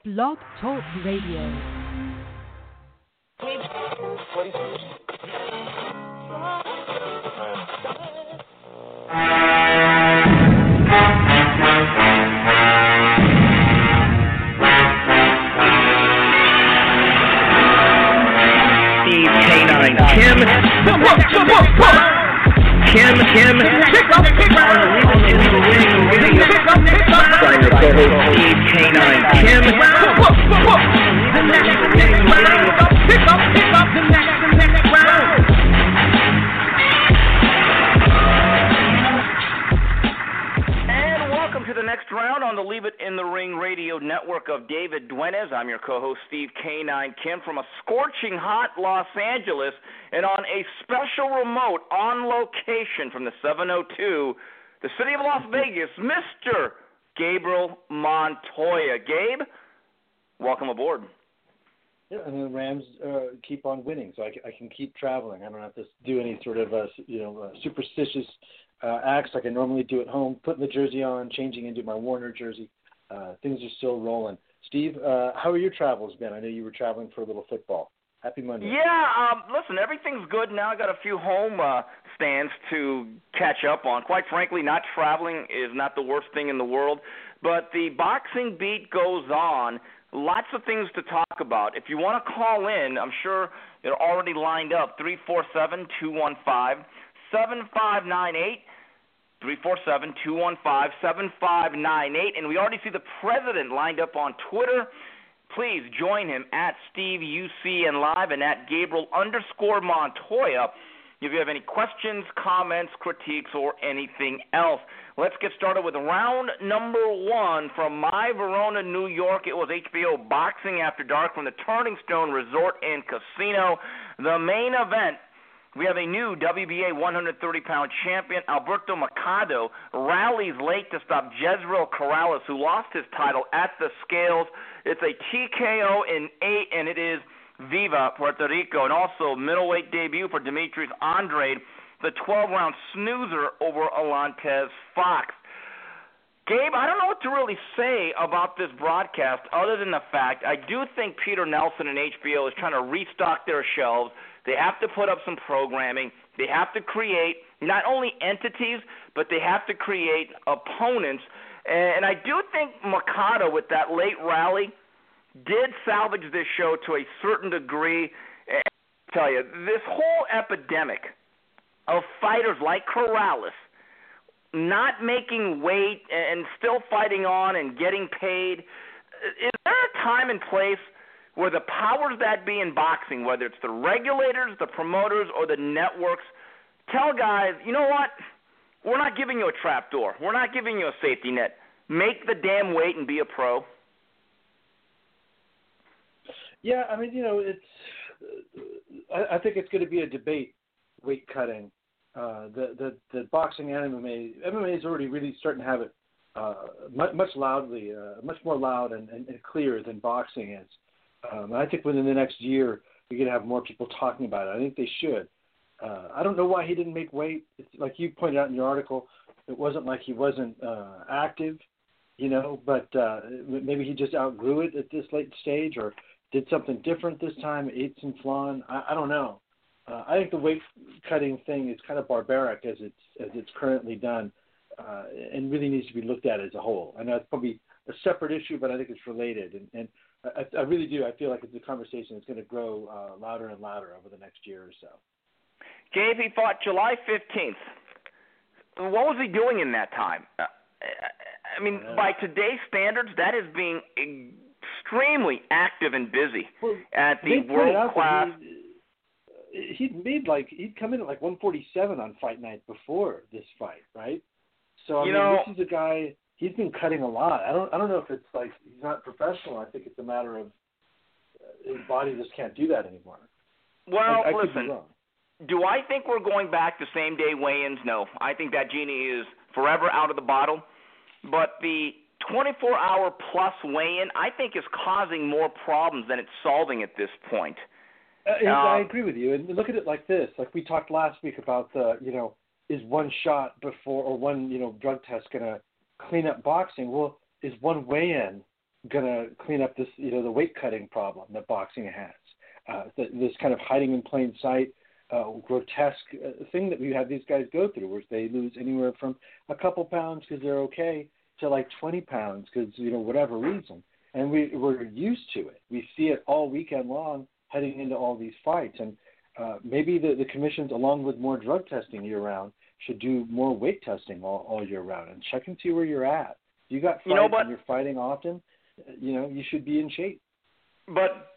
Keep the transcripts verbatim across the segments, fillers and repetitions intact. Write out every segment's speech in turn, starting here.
Blog Talk Radio. Steve K nine, Kim, Kim, Kim, pick up, pick up, on the legal in the ring, getting pick up, pick up, sign your co-host Steve K nine, Kim, the next, next round, pick up, pick up, the next, the next round. And welcome to the next round on the Leave It in the Ring radio network of David Duenes. I'm your co-host Steve K nine Kim from a scorching hot Los Angeles, and on a special remote on location from the seven oh two, the city of Las Vegas, Mister Gabriel Montoya. Gabe, welcome aboard. Yeah, and the Rams uh, keep on winning, so I, I can keep traveling. I don't have to do any sort of uh, you know uh, superstitious uh, acts like I normally do at home. Putting the jersey on, changing into my Warner jersey. Uh, things are still rolling. Steve, uh, how are your travels been? I know you were traveling for a little football. Happy Monday. Yeah, um, listen, everything's good now. I got a few home uh, stands to catch up on. Quite frankly, not traveling is not the worst thing in the world, but the boxing beat goes on. Lots of things to talk about. If you want to call in, I'm sure they're already lined up, three four seven, two one five, seven five nine eight, three four seven, two one five, seven five nine eight, and we already see the president lined up on Twitter. Please join him at Steve U C N Live and at Gabriel underscore Montoya if you have any questions, comments, critiques, or anything else. Let's get started with round number one from my Verona, New York. It was H B O Boxing After Dark from the Turning Stone Resort and Casino. The main event, we have a new W B A one thirty pound champion, Alberto Mercado, rallies late to stop Jezreel Corrales, who lost his title at the scales. It's a T K O in eight, and it is Viva Puerto Rico, and also middleweight debut for Demetrius Andrade, the twelve round snoozer over Alantez Fox. Gabe, I don't know what to really say about this broadcast other than the fact I do think Peter Nelson and H B O is trying to restock their shelves. They have to put up some programming. They have to create not only entities, but they have to create opponents. And I do think Mercado, with that late rally, did salvage this show to a certain degree. And I tell you, this whole epidemic of fighters like Corrales not making weight and still fighting on and getting paid, is there a time and place where the powers that be in boxing, whether it's the regulators, the promoters, or the networks, tell guys, you know what, we're not giving you a trap door. We're not giving you a safety net. Make the damn weight and be a pro. Yeah, I mean, you know, it's. I, I think it's going to be a debate, weight cutting. Uh, the, the the boxing and M M A, M M A is already really starting to have it uh, much, much loudly, uh, much more loud and, and, and clear than boxing is. Um, and I think within the next year, you're going to have more people talking about it. I think they should. Uh, I don't know why he didn't make weight. It's like you pointed out in your article, it wasn't like he wasn't uh, active, you know, but uh, maybe he just outgrew it at this late stage or did something different this time, ate some flan. I, I don't know. Uh, I think the weight cutting thing is kind of barbaric as it's as it's currently done, uh, and really needs to be looked at as a whole. I know it's probably a separate issue, but I think it's related, and, and I, I really do. I feel like it's a conversation that's going to grow uh, louder and louder over the next year or so. Gabe, he fought July fifteenth. What was he doing in that time? Uh, I mean, uh, by today's standards, that is being extremely active and busy well, at the world class. He, he'd made like he'd come in at like one forty-seven on fight night before this fight, right? So I you mean, know, this is a guy. He's been cutting a lot. I don't. I don't know if it's like he's not professional. I think it's a matter of uh, his body just can't do that anymore. Well, I, I listen. could be wrong. Do I think we're going back to same-day weigh-ins? No. I think that genie is forever out of the bottle. But the twenty-four hour plus weigh-in, I think, is causing more problems than it's solving at this point. Uh, uh, I agree with you. And look at it like this. Like we talked last week about the, you know, is one shot before or one, you know, drug test going to clean up boxing? Well, is one weigh-in going to clean up this, you know, the weight cutting problem that boxing has. Uh, this kind of hiding in plain sight, uh, grotesque uh, thing that we have these guys go through, where they lose anywhere from a couple pounds because they're okay to like twenty pounds because, you know, whatever reason. And we, we're used to it. We see it all weekend long heading into all these fights. And uh, maybe the, the commissions, along with more drug testing year-round, should do more weight testing all, all year round and check and see where you're at. You got fights you know, but, and you're fighting often, you know, you should be in shape. But,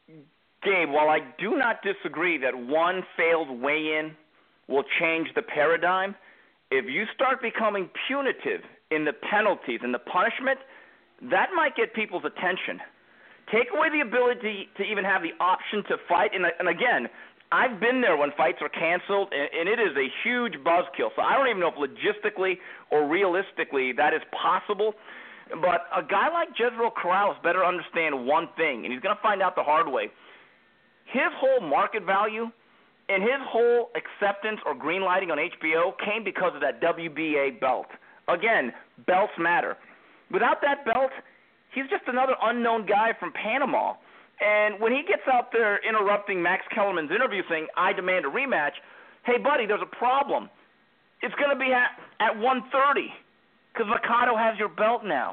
Gabe, while I do not disagree that one failed weigh-in will change the paradigm, if you start becoming punitive in the penalties and the punishment, that might get people's attention. Take away the ability to even have the option to fight. And, and again, I've been there when fights are canceled, and, and it is a huge buzzkill. So I don't even know if logistically or realistically that is possible. But a guy like Jezreel Corrales better understand one thing, and he's going to find out the hard way. His whole market value and his whole acceptance or green lighting on H B O came because of that W B A belt. Again, belts matter. Without that belt, he's just another unknown guy from Panama. And when he gets out there interrupting Max Kellerman's interview saying, I demand a rematch, hey, buddy, there's a problem. It's going to be at, at one thirty because Mercado has your belt now.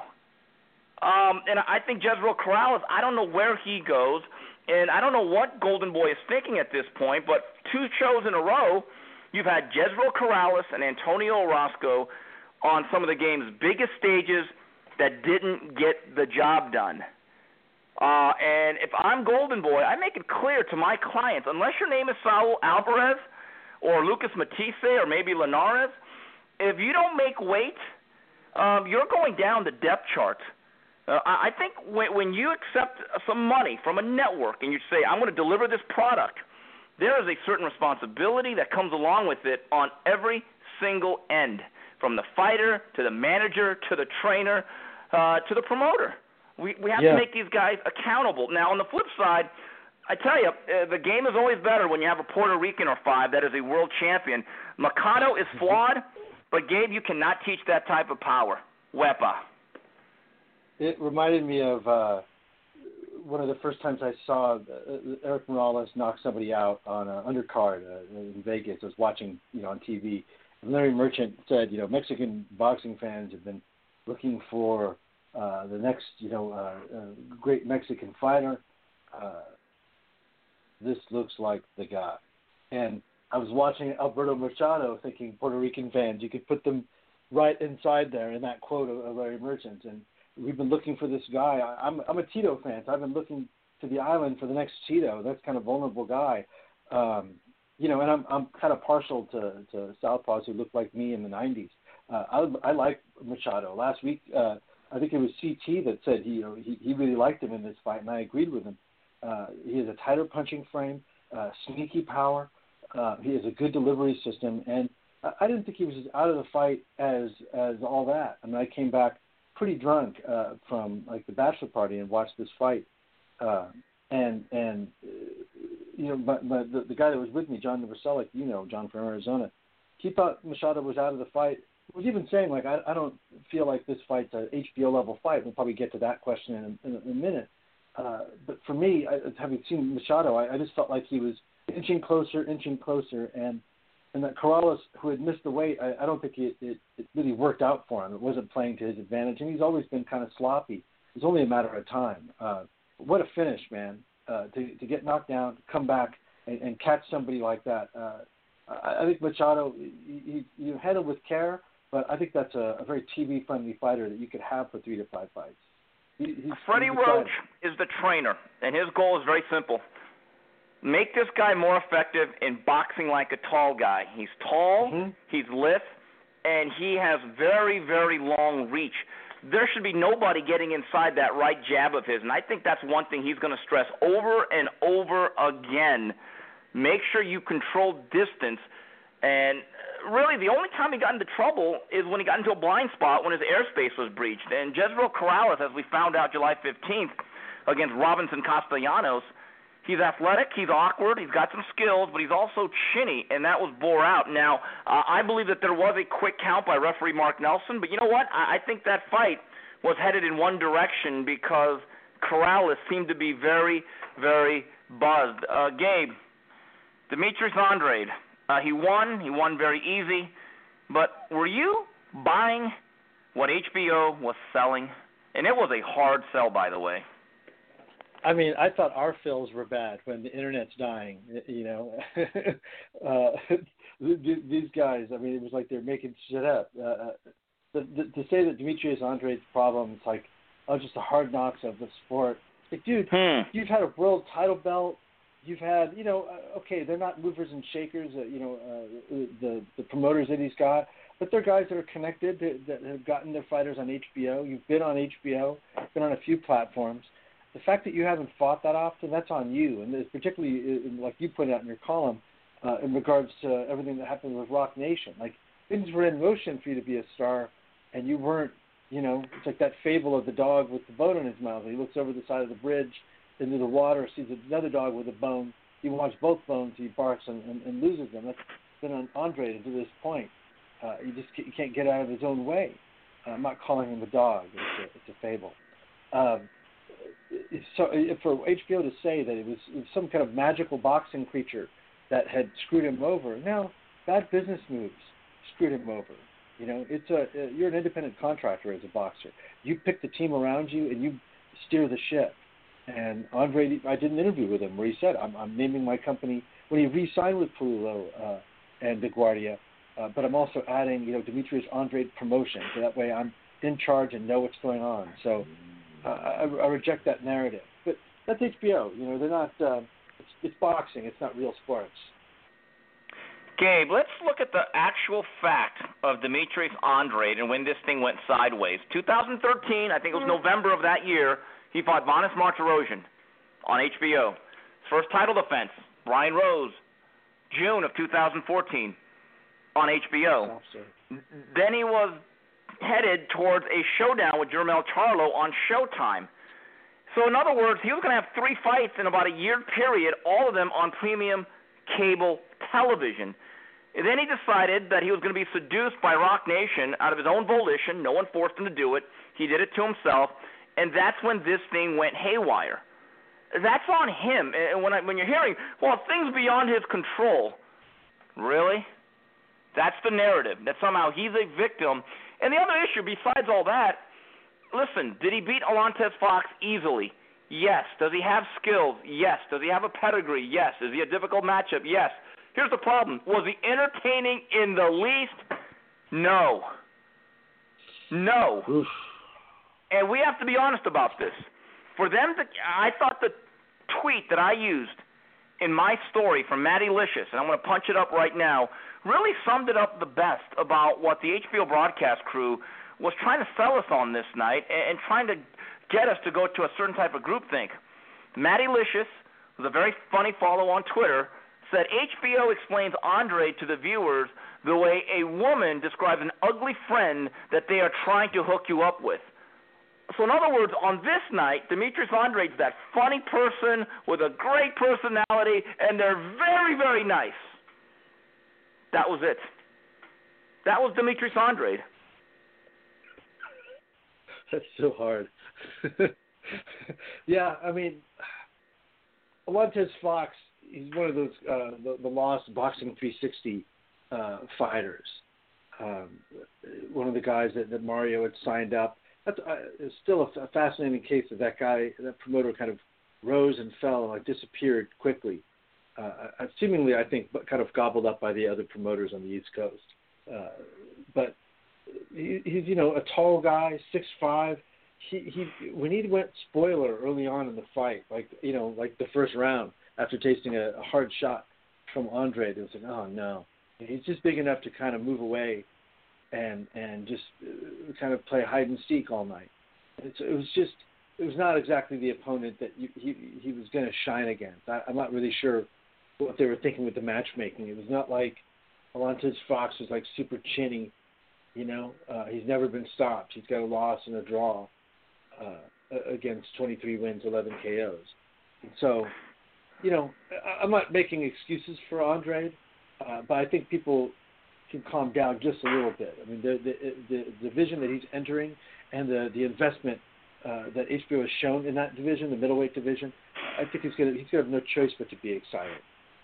Um, and I think Jezreel Corrales, I don't know where he goes, and I don't know what Golden Boy is thinking at this point, but two shows in a row, you've had Jezreel Corrales and Antonio Orozco on some of the game's biggest stages that didn't get the job done. Uh, and if I'm Golden Boy, I make it clear to my clients, unless your name is Saul Alvarez or Lucas Matisse or maybe Linares, if you don't make weight, um, you're going down the depth chart. Uh, I think when, when you accept some money from a network and you say, I'm going to deliver this product, there is a certain responsibility that comes along with it on every single end, from the fighter to the manager to the trainer uh, to the promoter. We we have yeah. to make these guys accountable. Now, on the flip side, I tell you, uh, the game is always better when you have a Puerto Rican or five that is a world champion. Mercado is flawed, but, Gabe, you cannot teach that type of power. Wepa. It reminded me of uh, one of the first times I saw uh, Eric Morales knock somebody out on an undercard uh, in Vegas. I was watching, you know, on T V. And Larry Merchant said, you know, Mexican boxing fans have been looking for uh, the next, you know, uh, uh, great Mexican fighter. Uh, this looks like the guy. And I was watching Alberto Machado thinking Puerto Rican fans, you could put them right inside there in that quote of, of Larry Merchant. And we've been looking for this guy. I, I'm, I'm a Tito fan, so I've been looking to the island for the next Tito. That's kind of vulnerable guy. Um, you know, and I'm I'm kind of partial to, to southpaws who look like me in the nineties. Uh, I, I like Machado. Last week, uh, I think it was C T that said he, you know, he he really liked him in this fight, and I agreed with him. Uh, he has a tighter punching frame, uh, sneaky power. Uh, he has a good delivery system, and I, I didn't think he was as out of the fight as as all that. I mean, I came back pretty drunk uh, from like the bachelor party and watched this fight, uh, and and uh, you know, but, but the, the guy that was with me, John Novoselic, you know, John from Arizona, he thought Machado was out of the fight. He was even saying, like, I, I don't feel like this fight's an H B O level fight. We'll probably get to that question in a, in a minute. Uh, but for me, I, having seen Machado, I, I just felt like he was inching closer, inching closer, and and that Corrales, who had missed the weight, I, I don't think it, it, it really worked out for him. It wasn't playing to his advantage, and he's always been kind of sloppy. It's only a matter of time. Uh, what a finish, man. Uh, to, to get knocked down, come back, and, and catch somebody like that. Uh, I, I think Machado, you, you handle with care, but I think that's a, a very T V-friendly fighter that you could have for three to five fights. He, he's, Freddie he's Roach is the trainer, and his goal is very simple. Make this guy more effective in boxing like a tall guy. He's tall, mm-hmm. he's lithe, and he has very, very long reach. There should be nobody getting inside that right jab of his, and I think that's one thing he's going to stress over and over again. Make sure you control distance, and really the only time he got into trouble is when he got into a blind spot when his airspace was breached. And Jezreel Corrales, as we found out July fifteenth against Robinson Castellanos, he's athletic, he's awkward, he's got some skills, but he's also chinny, and that was bore out. Now, uh, I believe that there was a quick count by referee Mark Nelson, but you know what? I, I think that fight was headed in one direction because Corrales seemed to be very, very buzzed. Uh, Gabe, Demetrius Andrade, uh, he won. He won very easy. But were you buying what H B O was selling? And it was a hard sell, by the way. I mean, I thought our fills were bad when the internet's dying. You know, uh, these guys. I mean, it was like they're making shit up. Uh, the, the, to say that Demetrius Andrade's problem is like, oh, just the hard knocks of the sport. Like, dude, hmm. you've had a world title belt. You've had, you know, uh, okay, they're not movers and shakers. Uh, you know, uh, the the promoters that he's got, but they're guys that are connected that, that have gotten their fighters on H B O. You've been on H B O, been on a few platforms. The fact that you haven't fought that often, that's on you. And it's particularly, like you pointed out in your column, uh, in regards to everything that happened with Rock Nation. Like, things were in motion for you to be a star, and you weren't, you know, it's like that fable of the dog with the bone in his mouth. He looks over the side of the bridge into the water, sees another dog with a bone. He wants both bones, he barks and, and, and loses them. That's been on Andre to this point. Uh, you just you can't get out of his own way. Uh, I'm not calling him a dog. It's a, it's a fable. Um, so for H B O to say that it was, it was some kind of magical boxing creature that had screwed him over, no, bad business moves screwed him over. You know, it's a you're an independent contractor as a boxer. You pick the team around you and you steer the ship. And Andre, I did an interview with him where he said, "I'm, I'm naming my company." When he re-signed with Palullo uh, and DeGuardia, uh, but I'm also adding, you know, Demetrius Andrade promotion, so that way I'm in charge and know what's going on. So uh, I, I reject that narrative. But that's H B O. You know, they're not. Uh, it's, it's boxing. It's not real sports. Gabe, let's look at the actual fact of Demetrius Andrade and when this thing went sideways. two thousand thirteen, I think it was November of that year, he fought Vanes Martirosyan on H B O. His first title defense, Brian Rose, June of two thousand fourteen on H B O. Then he was headed towards a showdown with Jermell Charlo on Showtime. So in other words, he was going to have three fights in about a year period, all of them on premium cable television. And then he decided that he was going to be seduced by Rock Nation out of his own volition. No one forced him to do it. He did it to himself. And that's when this thing went haywire. That's on him. And when I, when you're hearing, well, things beyond his control, really? That's the narrative, that somehow he's a victim. And the other issue, besides all that, listen, did he beat Alantez Fox easily? Yes. Does he have skills? Yes. Does he have a pedigree? Yes. Is he a difficult matchup? Yes. Here's the problem. Was he entertaining in the least? No. No. Oof. And we have to be honest about this. For them to, I thought the tweet that I used in my story from Matty Licious, and I'm going to punch it up right now, really summed it up the best about what the H B O broadcast crew was trying to sell us on this night and, and trying to get us to go to a certain type of groupthink. Matty Licious, who's a very funny follow on Twitter, said H B O explains Andre to the viewers the way a woman describes an ugly friend that they are trying to hook you up with. So in other words, on this night, Demetrius Andrade's that funny person with a great personality, and they're very, very nice. That was it. That was Demetrius Andrade. That's so hard. Yeah, I mean, Alantez Fox, he's one of those uh, the, the lost Boxing three sixty uh, fighters. Um, one of the guys that, that Mario had signed up. That's uh, it's still a, a fascinating case of that guy, that promoter kind of rose and fell and like disappeared quickly. Uh, seemingly, I think, but kind of gobbled up by the other promoters on the East Coast. Uh, but he, he's, you know, a tall guy, six five. He, he when he went spoiler early on in the fight, like you know, like the first round after tasting a, a hard shot from Andre, it was like, oh no, he's just big enough to kind of move away and and just uh, kind of play hide and seek all night. It's, it was just, it was not exactly the opponent that you, he he was going to shine against. I, I'm not really sure what they were thinking with the matchmaking. It was not like Alantez Fox was like super chinny, you know. Uh, he's never been stopped. He's got a loss and a draw uh, against twenty-three wins, eleven K Os. And so, you know, I, I'm not making excuses for Andre, uh, but I think people can calm down just a little bit. I mean, the the the, the division that he's entering, and the the investment uh, that H B O has shown in that division, the middleweight division, I think he's going to he's going to have no choice but to be excited.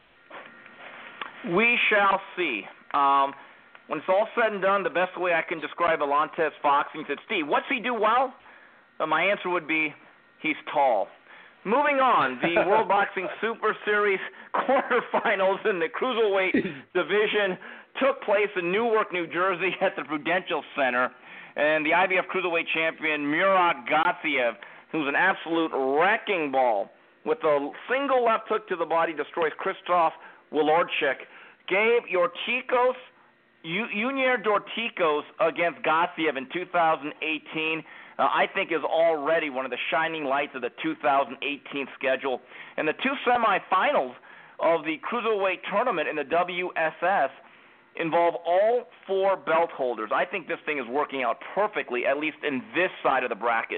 We shall see. Um, when it's all said and done, the best way I can describe Alantez Foxing, said, Steve, what's he do well? Uh, my answer would be he's tall. Moving on, the World Boxing Super Series quarterfinals in the Cruiserweight division took place in Newark, New Jersey at the Prudential Center. And the I B F Cruiserweight champion Murat Gassiev, who's an absolute wrecking ball, with a single left hook to the body, destroys Krzysztof Wlodarczyk. Gabe Yortikos, Junior Dorticos against Gassiev in two thousand eighteen. Uh, I think is already one of the shining lights of the two thousand eighteen schedule. And the two semifinals of the Cruiserweight tournament in the W S S involve all four belt holders. I think this thing is working out perfectly, at least in this side of the bracket.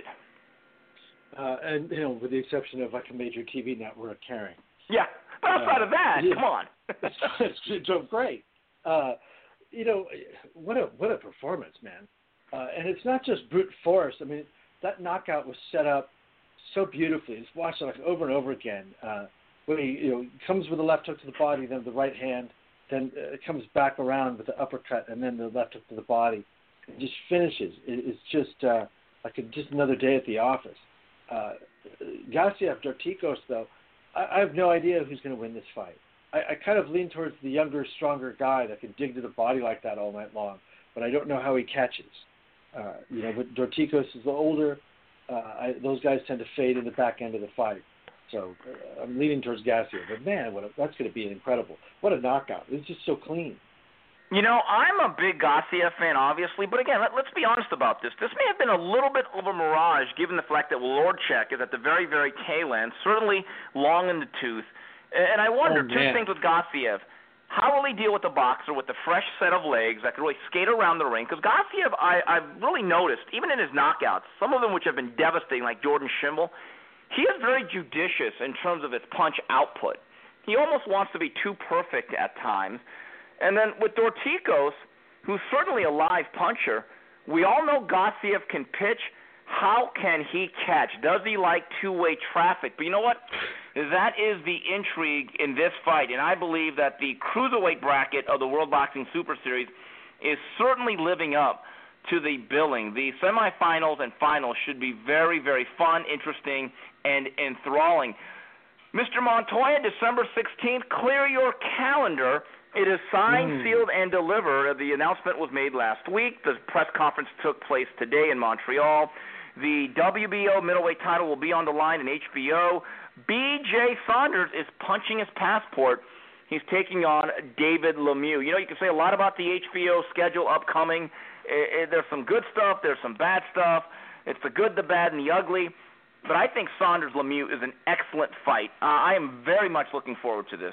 Uh, and, you know, with the exception of like a major T V network carrying. Yeah, but outside uh, of that, yeah. come on. it's, it's so great. Uh, you know, what a what a performance, man. Uh, and it's not just brute force. I mean, that knockout was set up so beautifully. It's watched it like over and over again. Uh, when he you know comes with the left hook to the body, then the right hand, then uh, it comes back around with the uppercut, and then the left hook to the body. It just finishes. It, it's just uh, like a, just another day at the office. Uh, Gassiev Dorticos, though, I, I have no idea who's going to win this fight. I, I kind of lean towards the younger, stronger guy that can dig to the body like that all night long, but I don't know how he catches. Uh, you know, but Dorticos is the older. Uh, I, those guys tend to fade in the back end of the fight. So uh, I'm leaning towards Gassiev. But, man, what a, that's going to be incredible. What a knockout. It's just so clean. You know, I'm a big Gassiev fan, obviously, but again, let, let's be honest about this. This may have been a little bit of a mirage, given the fact that Wlodarczyk is at the very, very tail end, certainly long in the tooth. And I wonder, oh, two man. things with Gassiev. How will he deal with the boxer with the fresh set of legs that can really skate around the ring? Because Gassiev, I, I've really noticed, even in his knockouts, some of them which have been devastating, like Jordan Schimmel, he is very judicious in terms of his punch output. He almost wants to be too perfect at times. And then with Dorticos, who's certainly a live puncher, we all know Gassiev can pitch. How can he catch? Does he like two-way traffic? But you know what? That is the intrigue in this fight, and I believe that the cruiserweight bracket of the World Boxing Super Series is certainly living up to the billing. The semifinals and finals should be very, very fun, interesting, and enthralling. Mister Montoya, December sixteenth, clear your calendar. It is signed, mm. sealed, and delivered. The announcement was made last week. The press conference took place today in Montreal. The W B O middleweight title will be on the line in H B O. B J Saunders is punching his passport. He's taking on David Lemieux. You know, you can say a lot about the H B O schedule upcoming. There's some good stuff. There's some bad stuff. It's the good, the bad, and the ugly. But I think Saunders-Lemieux is an excellent fight. Uh, I am very much looking forward to this.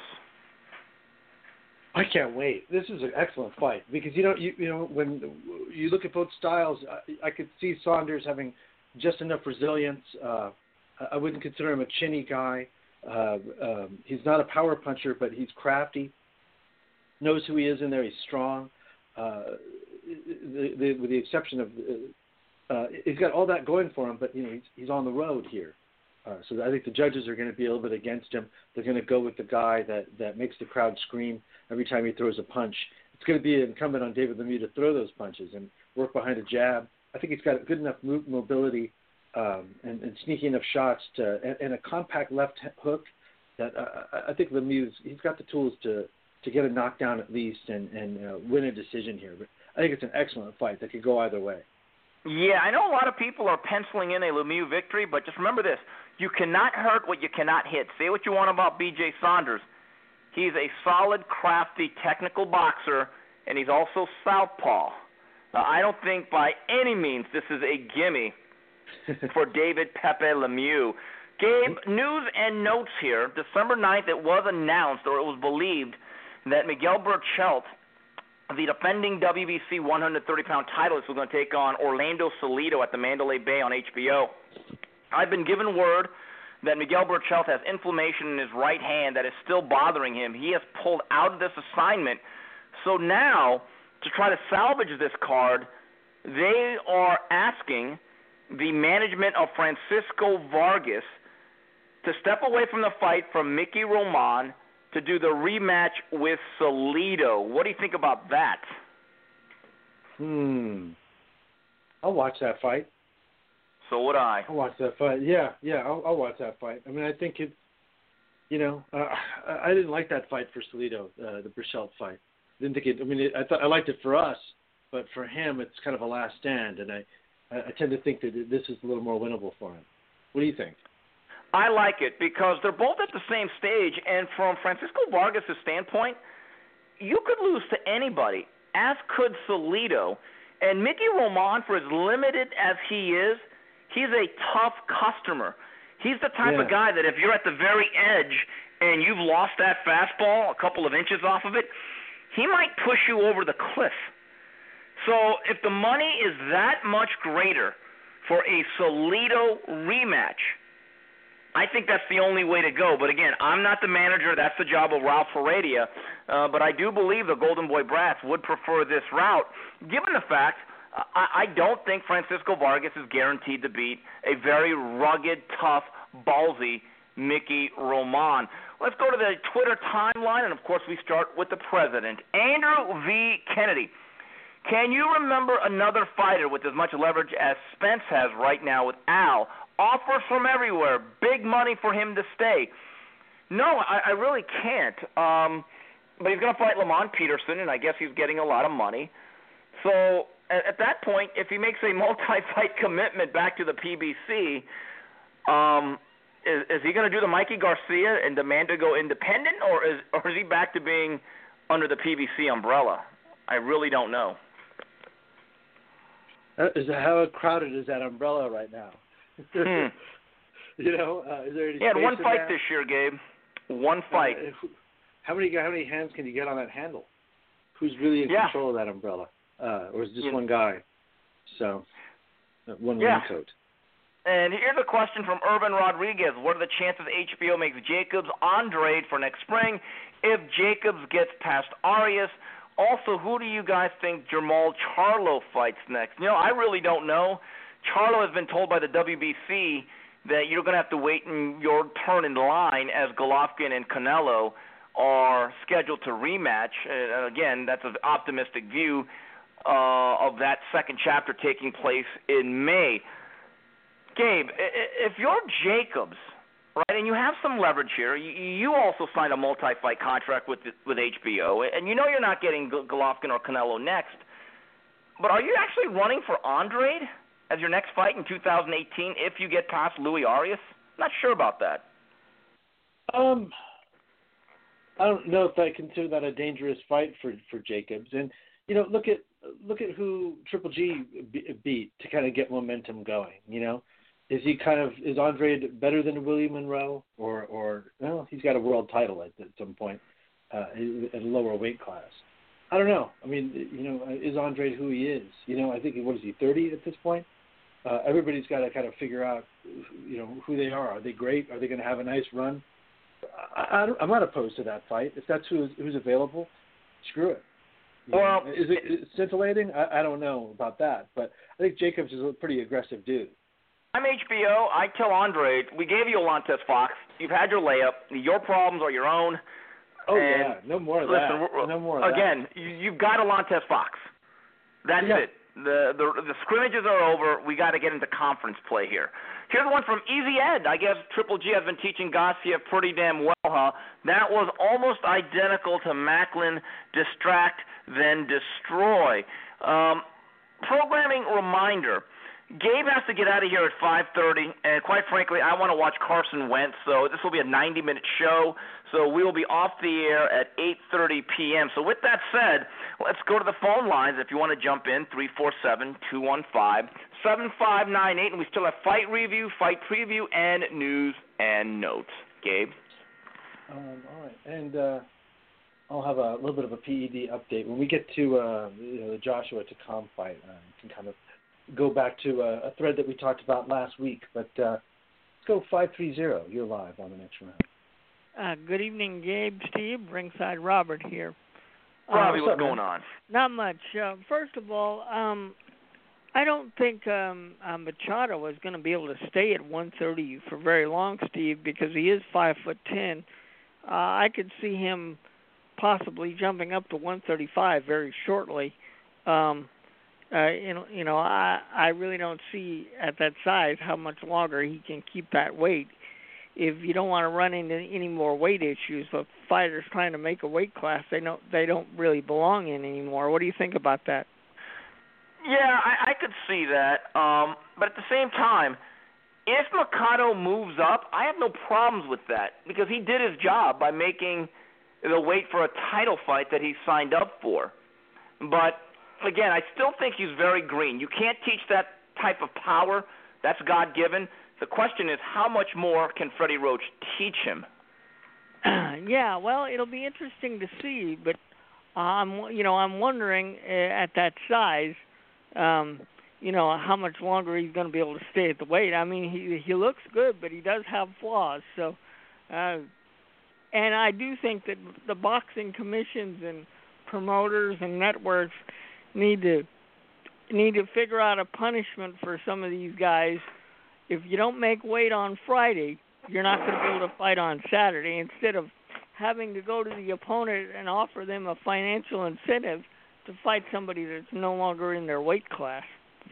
I can't wait. This is an excellent fight because, you know, you, you know when you look at both styles, I, I could see Saunders having just enough resilience. Uh, I wouldn't consider him a chinny guy. Uh, um, he's not a power puncher, but he's crafty, knows who he is in there. He's strong. Uh, the, the, with the exception of, uh, uh, he's got all that going for him, but, you know, he's, he's on the road here. Uh, so I think the judges are going to be a little bit against him. They're going to go with the guy that, that makes the crowd scream every time he throws a punch. It's going to be incumbent on David Lemieux to throw those punches and work behind a jab. I think he's got good enough mobility um, and, and sneaky enough shots to, and, and a compact left hook that uh, I think Lemieux's, he's got the tools to, to get a knockdown at least and, and uh, win a decision here. But I think it's an excellent fight that could go either way. Yeah, I know a lot of people are penciling in a Lemieux victory, but just remember this. You cannot hurt what you cannot hit. Say what you want about B J Saunders. He's a solid, crafty, technical boxer, and he's also southpaw. Now, I don't think by any means this is a gimme for David Pepe Lemieux. Gabe, news and notes here. December ninth, it was announced, or it was believed, that Miguel Berchelt, the defending W B C one thirty pound titleist, was going to take on Orlando Salido at the Mandalay Bay on H B O. I've been given word that Miguel Berchelt has inflammation in his right hand that is still bothering him. He has pulled out of this assignment. So now, to try to salvage this card, they are asking the management of Francisco Vargas to step away from the fight from Mickey Roman to do the rematch with Salido. What do you think about that? Hmm. I'll watch that fight. So would I. I'll watch that fight. Yeah, yeah, I'll, I'll watch that fight. I mean, I think it, you know, uh, I, I didn't like that fight for Salido, uh, the Burchelt fight. Didn't think it. I mean, it, I thought I liked it for us, but for him, it's kind of a last stand, and I, I tend to think that this is a little more winnable for him. What do you think? I like it because they're both at the same stage, and from Francisco Vargas' standpoint, you could lose to anybody, as could Salido. And Mickey Roman, for as limited as he is, he's a tough customer. He's the type yeah. of guy that if you're at the very edge and you've lost that fastball a couple of inches off of it, he might push you over the cliff. So if the money is that much greater for a Salido rematch, I think that's the only way to go. But again, I'm not the manager. That's the job of Ralph Heredia. Uh, but I do believe the Golden Boy Brats would prefer this route, given the fact uh, I, I don't think Francisco Vargas is guaranteed to beat a very rugged, tough, ballsy Mickey Roman. Let's go to the Twitter timeline, and of course we start with the president, Andrew V. Kennedy. Can you remember another fighter with as much leverage as Spence has right now with Al? Offers from everywhere, big money for him to stay. No, I, I really can't. Um, but he's going to fight Lamont Peterson, and I guess he's getting a lot of money. So at, at that point, if he makes a multi-fight commitment back to the P B C, um, is, is he going to do the Mikey Garcia and demand to go independent, or is, or is he back to being under the P B C umbrella? I really don't know. Uh, is how crowded is that umbrella right now? Hmm. You know, uh, is there any he had space one in fight that? this year, Gabe. One fight. Uh, how many how many hands can you get on that handle? Who's really in yeah. control of that umbrella? Uh, or is it just yeah. one guy? So, uh, one yeah. raincoat. And here's a question from Urban Rodriguez. What are the chances H B O makes Jacobs Andrade for next spring if Jacobs gets past Arias? Also, who do you guys think Jermall Charlo fights next? You know, I really don't know. Charlo has been told by the W B C that you're going to have to wait in your turn in line as Golovkin and Canelo are scheduled to rematch. Uh, again, that's an optimistic view uh, of that second chapter taking place in May. Gabe, if you're Jacobs, right, and you have some leverage here, you also signed a multi-fight contract with with H B O, and you know you're not getting Golovkin or Canelo next, but are you actually running for Andrade as your next fight in two thousand eighteen if you get past Louis Arias? Not sure about that. Um, I don't know if I consider that a dangerous fight for, for Jacobs. And you know, look at look at who Triple G beat to kind of get momentum going. You know, is he kind of is Andrade better than William Monroe, or or well, he's got a world title at, at some point uh, at a lower weight class. I don't know. I mean, you know, is Andrade who he is? You know, I think what is he thirty at this point? Uh, everybody's got to kind of figure out, you know, who they are. Are they great? Are they going to have a nice run? I, I don't, I'm not opposed to that fight. If that's who's, who's available, screw it. You well, know, is it is it scintillating? I, I don't know about that, but I think Jacobs is a pretty aggressive dude. I'm H B O. I tell Andrade, we gave you Olantes Fox. You've had your layup. Your problems are your own. Oh, and yeah. No more of listen, that. No more of again, that. Again, you've got Olantes Fox. That's yeah. it. The, the the scrimmages are over. We got to get into conference play here. Here's one from Easy Ed. I guess Triple G has been teaching Garcia pretty damn well, huh? That was almost identical to Macklin, distract, then destroy. Um, programming reminder. Gabe has to get out of here at five thirty, and quite frankly, I want to watch Carson Wentz, so this will be a ninety-minute show, so we will be off the air at eight thirty p.m. So with that said, let's go to the phone lines if you want to jump in, three four seven, two one five, seven five nine eight, and we still have fight review, fight preview, and news and notes. Gabe? Um, all right, and uh, I'll have a little bit of a P E D update. When we get to uh, you know, the Joshua Takam fight, uh, you can kind of go back to a, a thread that we talked about last week. But uh, let's go five three zero. You're live on the next round. Uh, good evening, Gabe, Steve, ringside Robert here. Robbie, uh, what's up, going man? on? Not much. Uh, first of all, um, I don't think um, uh, Machado is going to be able to stay at one thirty for very long, Steve, because he is five foot ten. Uh, I could see him possibly jumping up to one thirty-five very shortly. Um, uh, you know, you know, I I really don't see at that size how much longer he can keep that weight. If you don't want to run into any more weight issues, but fighters trying to make a weight class they don't they don't really belong in anymore. What do you think about that? Yeah, I, I could see that. Um, but at the same time, if Machado moves up, I have no problems with that because he did his job by making the weight for a title fight that he signed up for. But, again, I still think he's very green. You can't teach that type of power. That's God-given. The question is, how much more can Freddie Roach teach him? Yeah, well, it'll be interesting to see, but I'm, you know, I'm wondering uh, at that size, um, you know, how much longer he's going to be able to stay at the weight. I mean, he he looks good, but he does have flaws. So, uh, and I do think that the boxing commissions and promoters and networks need to need to figure out a punishment for some of these guys. If you don't make weight on Friday, you're not going to be able to fight on Saturday. Instead of having to go to the opponent and offer them a financial incentive to fight somebody that's no longer in their weight class.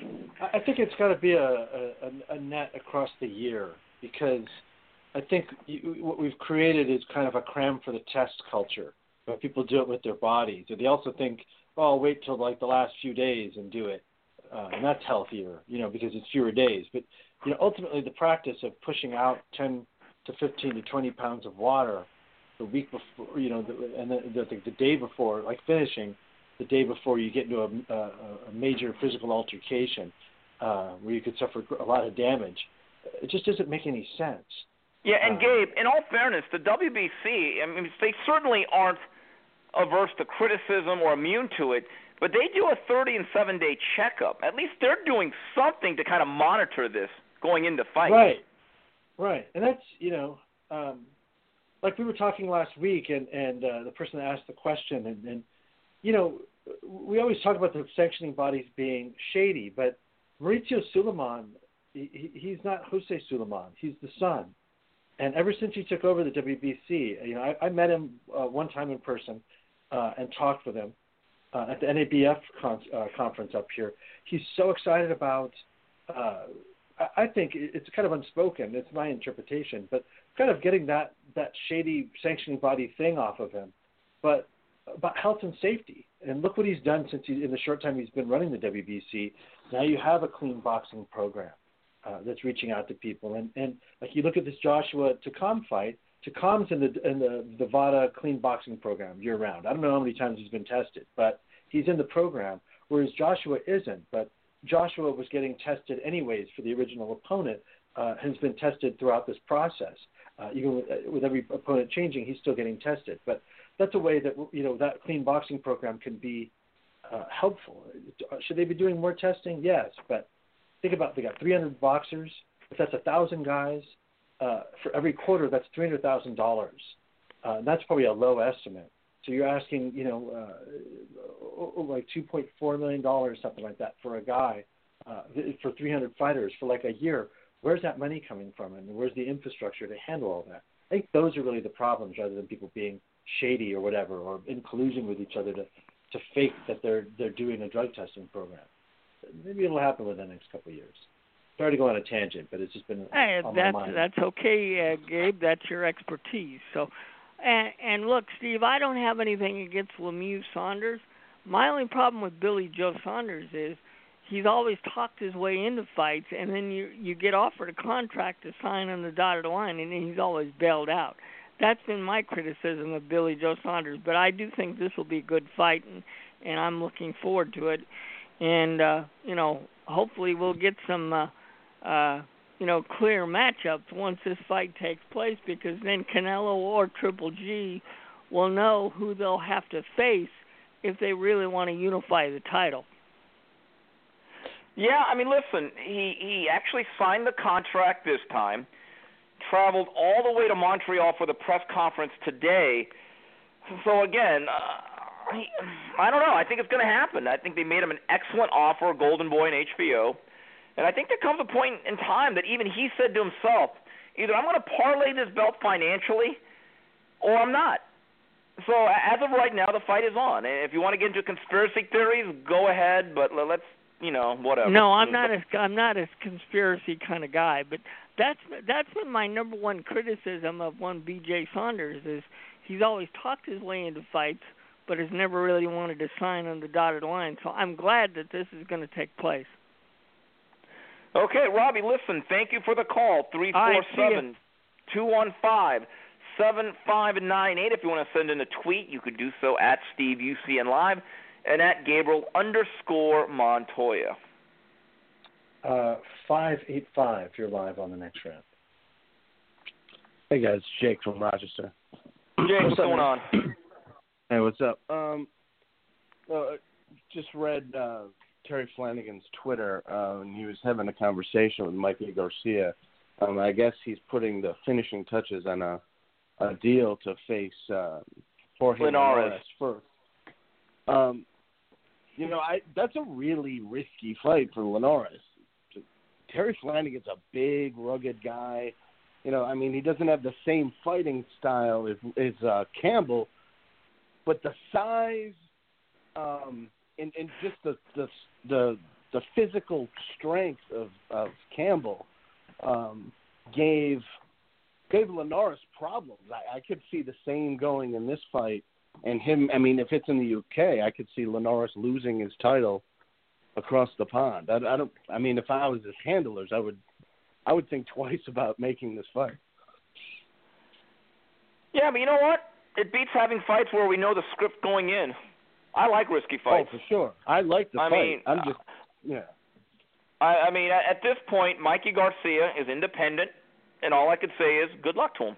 I think it's got to be a, a, a net across the year because I think you, what we've created is kind of a cram for the test culture. Where people do it with their bodies. Or they also think, oh, I'll wait till like the last few days and do it. Uh, and that's healthier, you know, because it's fewer days. But, you know, ultimately the practice of pushing out ten to fifteen to twenty pounds of water the week before, you know, the, and the, the, the day before, like finishing the day before you get into a, a, a major physical altercation uh, where you could suffer a lot of damage, it just doesn't make any sense. Yeah, and uh, Gabe, in all fairness, the W B C, I mean, they certainly aren't averse to criticism or immune to it, but they do a thirty and seven day checkup. At least they're doing something to kind of monitor this going into fight. Right, right. And that's, you know, um, like we were talking last week, and, and uh, the person that asked the question, and, and, you know, we always talk about the sanctioning bodies being shady, but Mauricio Sulaiman, he, he's not Jose Sulaiman. He's the son. And ever since he took over the W B C, you know, I, I met him uh, one time in person uh, and talked with him uh, at the N A B F con- uh, conference up here. He's so excited about, uh, I, I think it's kind of unspoken, it's my interpretation, but kind of getting that, that shady sanctioning body thing off of him, but about health and safety. And look what he's done since he, in the short time he's been running the W B C. Now you have a clean boxing program. Uh, that's reaching out to people, and, and like you look at this Joshua Takam fight. Takam's in the in the the VADA clean boxing program year round. I don't know how many times he's been tested, but he's in the program. Whereas Joshua isn't. But Joshua was getting tested anyways for the original opponent. Uh, has been tested throughout this process. Uh, even with, uh, with every opponent changing, he's still getting tested. But that's a way that you know that clean boxing program can be uh, helpful. Should they be doing more testing? Yes, but think about it, they got three hundred boxers. If that's one thousand guys, uh, for every quarter, that's three hundred thousand dollars. Uh, that's probably a low estimate. So you're asking, you know, uh, like two point four million dollars, something like that, for a guy, uh, for three hundred fighters for like a year. Where's that money coming from, and where's the infrastructure to handle all that? I think those are really the problems, rather than people being shady or whatever, or in collusion with each other to, to fake that they're they're doing a drug testing program. Maybe it'll happen within the next couple of years. Sorry to go on a tangent, but it's just been hey, on that's, my mind. That's okay, uh, Gabe. That's your expertise. So, and, and look, Steve, I don't have anything against Lemieux Saunders. My only problem with Billy Joe Saunders is he's always talked his way into fights, and then you you get offered a contract to sign on the dotted line, and then he's always bailed out. That's been my criticism of Billy Joe Saunders. But I do think this will be a good fight, and, and I'm looking forward to it. And, uh, you know, hopefully we'll get some, uh, uh, you know, clear matchups once this fight takes place, because then Canelo or Triple G will know who they'll have to face if they really want to unify the title. Yeah, I mean, listen, he, he actually signed the contract this time, traveled all the way to Montreal for the press conference today. So, again, uh, he, I don't know. I think it's going to happen. I think they made him an excellent offer, Golden Boy and H B O. And I think there comes a point in time that even he said to himself, either I'm going to parlay this belt financially or I'm not. So as of right now, the fight is on. And if you want to get into conspiracy theories, go ahead, but let's, you know, whatever. No, I'm not a, I'm not a conspiracy kind of guy, but that's that's been my number one criticism of one B J Saunders is he's always talked his way into fights, but has never really wanted to sign on the dotted line. So I'm glad that this is going to take place. Okay, Robbie, listen, thank you for the call, three four seven, two one five, seven five nine eight. If you want to send in a tweet, you could do so at Steve U C N Live and at Gabriel underscore Montoya. Uh, five eight five, you're live on the next round. Hey, guys, Jake from Rochester. Jake, what's, what's going on? Hey, what's up? Um, uh, just read uh, Terry Flanagan's Twitter, uh, and he was having a conversation with Mikey Garcia. Um, I guess he's putting the finishing touches on a, a deal to face uh, Jorge Linares first. Um, you know, I that's a really risky fight for Linares. Terry Flanagan's a big, rugged guy. You know, I mean, he doesn't have the same fighting style as, as uh, Campbell, but the size um, and, and just the, the the the physical strength of, of Campbell um, gave gave Linares problems. I, I could see the same going in this fight, and him. I mean, if it's in the U K, I could see Linares losing his title across the pond. I, I don't. I mean, if I was his handlers, I would. I would think twice about making this fight. Yeah, but you know what? It beats having fights where we know the script going in. I like risky fights. Oh, for sure. I like the I fight. Mean, I'm just, yeah. I, I mean, at this point, Mikey Garcia is independent, and all I could say is good luck to him.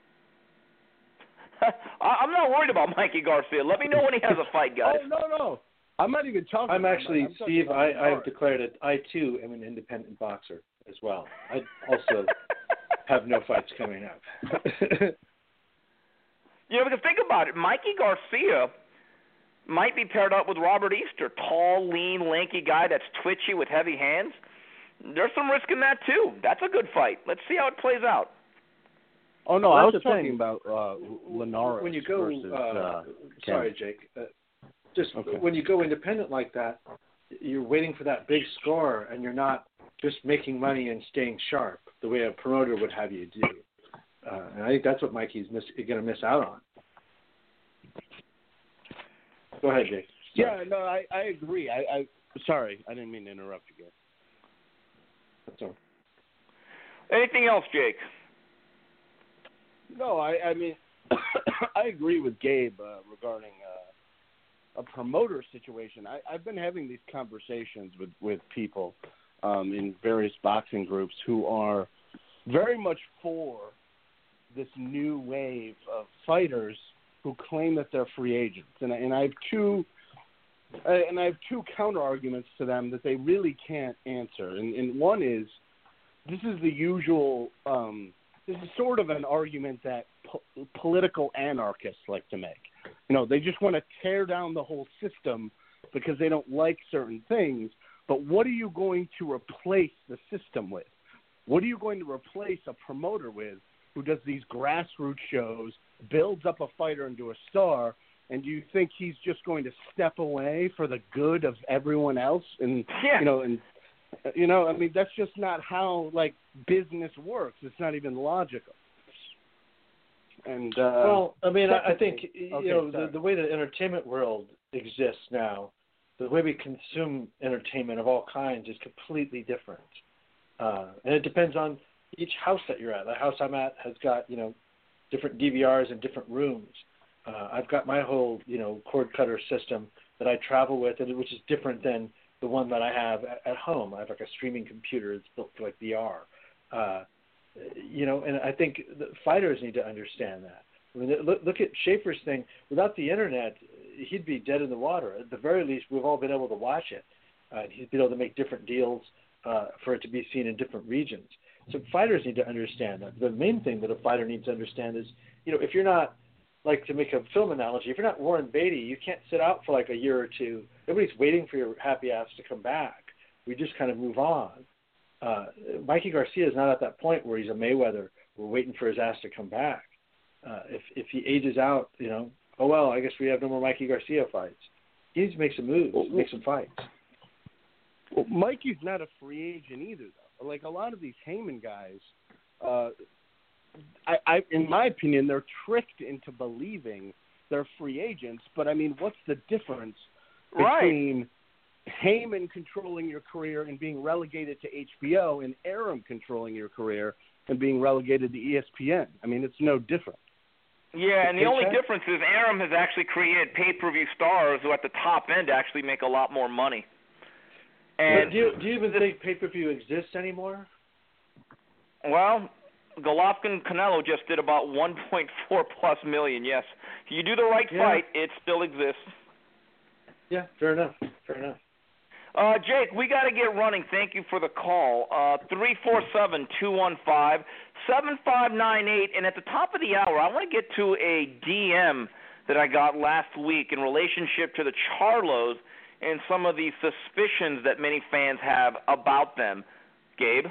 I, I'm not worried about Mikey Garcia. Let me know when he has a fight, guys. Oh, no, no. I'm not even talking I'm about actually, I'm Steve, about I, I have declared it. I, too, am an independent boxer as well. I also have no fights coming up. You know, because think about it. Mikey Garcia might be paired up with Robert Easter, tall, lean, lanky guy that's twitchy with heavy hands. There's some risk in that, too. That's a good fight. Let's see how it plays out. Oh, no, Well, I was the talking thing. about uh, Linares When you go, versus uh, uh, sorry, Jake, uh, just Okay. when you go independent like that, you're waiting for that big score, and you're not just making money and staying sharp the way a promoter would have you do. Uh, and I think that's what Mikey's miss, going to miss out on. Go ahead, Jake. Sorry. Yeah, no, I, I agree. I, I sorry, I didn't mean to interrupt you guys. That's all. Anything else, Jake? No, I, I mean, I agree with Gabe uh, regarding uh, a promoter situation. I, I've been having these conversations with, with people um, in various boxing groups who are very much for this new wave of fighters who claim that they're free agents, and I, and I have two, uh, and I have two counter arguments to them that they really can't answer. And, and one is, this is the usual. Um, this is sort of an argument that po- political anarchists like to make. You know, they just want to tear down the whole system because they don't like certain things. But what are you going to replace the system with? What are you going to replace a promoter with who does these grassroots shows, builds up a fighter into a star, and do you think he's just going to step away for the good of everyone else? And Yeah. you know, and you know, I mean, that's just not how like business works. It's not even logical. And uh, well, I mean, I, I think you okay, know sorry. the, the way the entertainment world exists now, the way we consume entertainment of all kinds is completely different, uh, and it depends on each house that you're at. The house I'm at has got, you know, different D V Rs in different rooms. Uh, I've got my whole, you know, cord cutter system that I travel with, and which is different than the one that I have at, at home. I have like a streaming computer that's built for like V R. Uh, you know, and I think the fighters need to understand that. I mean, look, look at Schaefer's thing. Without the internet, he'd be dead in the water. At the very least, we've all been able to watch it. Uh, he's been able to make different deals uh, for it to be seen in different regions. So fighters need to understand that. The main thing that a fighter needs to understand is, you know, if you're not like to make a film analogy, if you're not Warren Beatty, you can't sit out for like a year or two. Everybody's waiting for your happy ass to come back. We just kind of move on. Uh, Mikey Garcia is not at that point where he's a Mayweather. We're waiting for his ass to come back. Uh, if if he ages out, you know, oh well, I guess we have no more Mikey Garcia fights. He needs to make some moves, well, make some fights. Well, Mikey's not a free agent either, though. Like a lot of these Heyman guys, uh, I, I, in my opinion, they're tricked into believing they're free agents. But I mean, what's the difference between right. Heyman controlling your career and being relegated to H B O, and Arum controlling your career and being relegated to E S P N? I mean, it's no different. Yeah, and the only difference is Arum has actually created pay-per-view stars who at the top end actually make a lot more money. And do you, do you even think pay-per-view exists anymore? Well, Golovkin Canelo just did about one point four plus million. Yes, if you do the right yeah. fight, it still exists. Yeah, fair enough. Fair enough. Uh, Jake, we got to get running. Thank you for the call. Uh, three four seven, two one five, seven five nine eight. And at the top of the hour, I want to get to a D M that I got last week in relationship to the Charlos and some of the suspicions that many fans have about them. Gabe?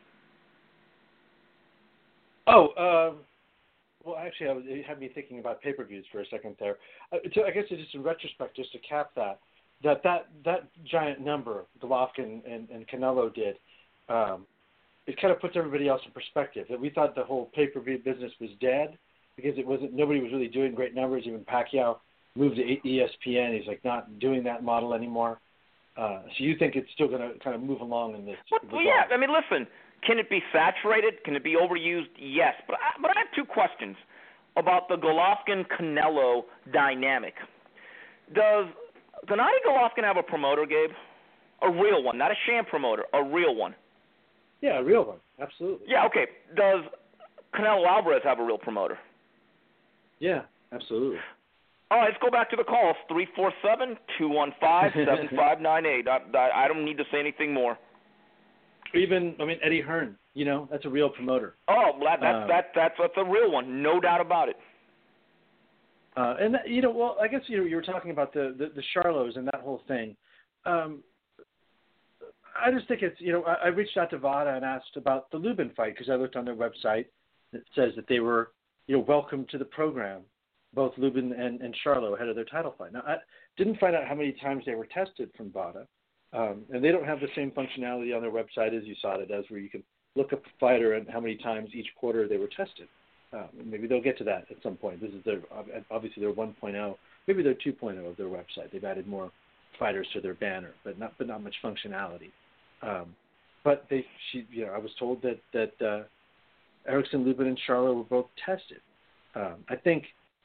Oh, uh, well, actually, I was, it had me thinking about pay-per-views for a second there. Uh, so I guess it's just in retrospect, just to cap that, that that, that giant number Golovkin and, and Canelo did, um, it kind of puts everybody else in perspective. That we thought the whole pay-per-view business was dead because it wasn't. Nobody was really doing great numbers. Even Pacquiao moved to E S P N. He's like not doing that model anymore. Uh, so you think it's still going to kind of move along in this? Well, yeah. I mean, listen. Can it be saturated? Can it be overused? Yes. But I, but I have two questions about the Golovkin-Canelo dynamic. Does Gennady Golovkin have a promoter, Gabe? A real one, not a sham promoter, a real one. Yeah, a real one. Absolutely. Yeah, okay. Does Canelo Alvarez have a real promoter? Yeah, absolutely. All right, let's go back to the calls. three four seven, two one five, seven five nine eight. I, I, I don't need to say anything more. Even, I mean, Eddie Hearn, you know, that's a real promoter. Oh, that, that's, um, that, that's, that's a real one, no doubt about it. Uh, and, that, you know, well, I guess you know, you were talking about the, the, the Charlos and that whole thing. Um, I just think it's, you know, I, I reached out to VADA and asked about the Lubin fight because I looked on their website. It says that they were, you know, welcome to the program, both Lubin and, and Charlo ahead of their title fight. Now, I didn't find out how many times they were tested from VADA. Um, and they don't have the same functionality on their website as U S A D A does, where you can look up a fighter and how many times each quarter they were tested. Um, maybe they'll get to that at some point. This is their obviously their one point oh, maybe their two point oh of their website. They've added more fighters to their banner, but not but not much functionality. Um, but they, she, you know, I was told that that uh, Erickson, Lubin, and Charlo were both tested. Um, I think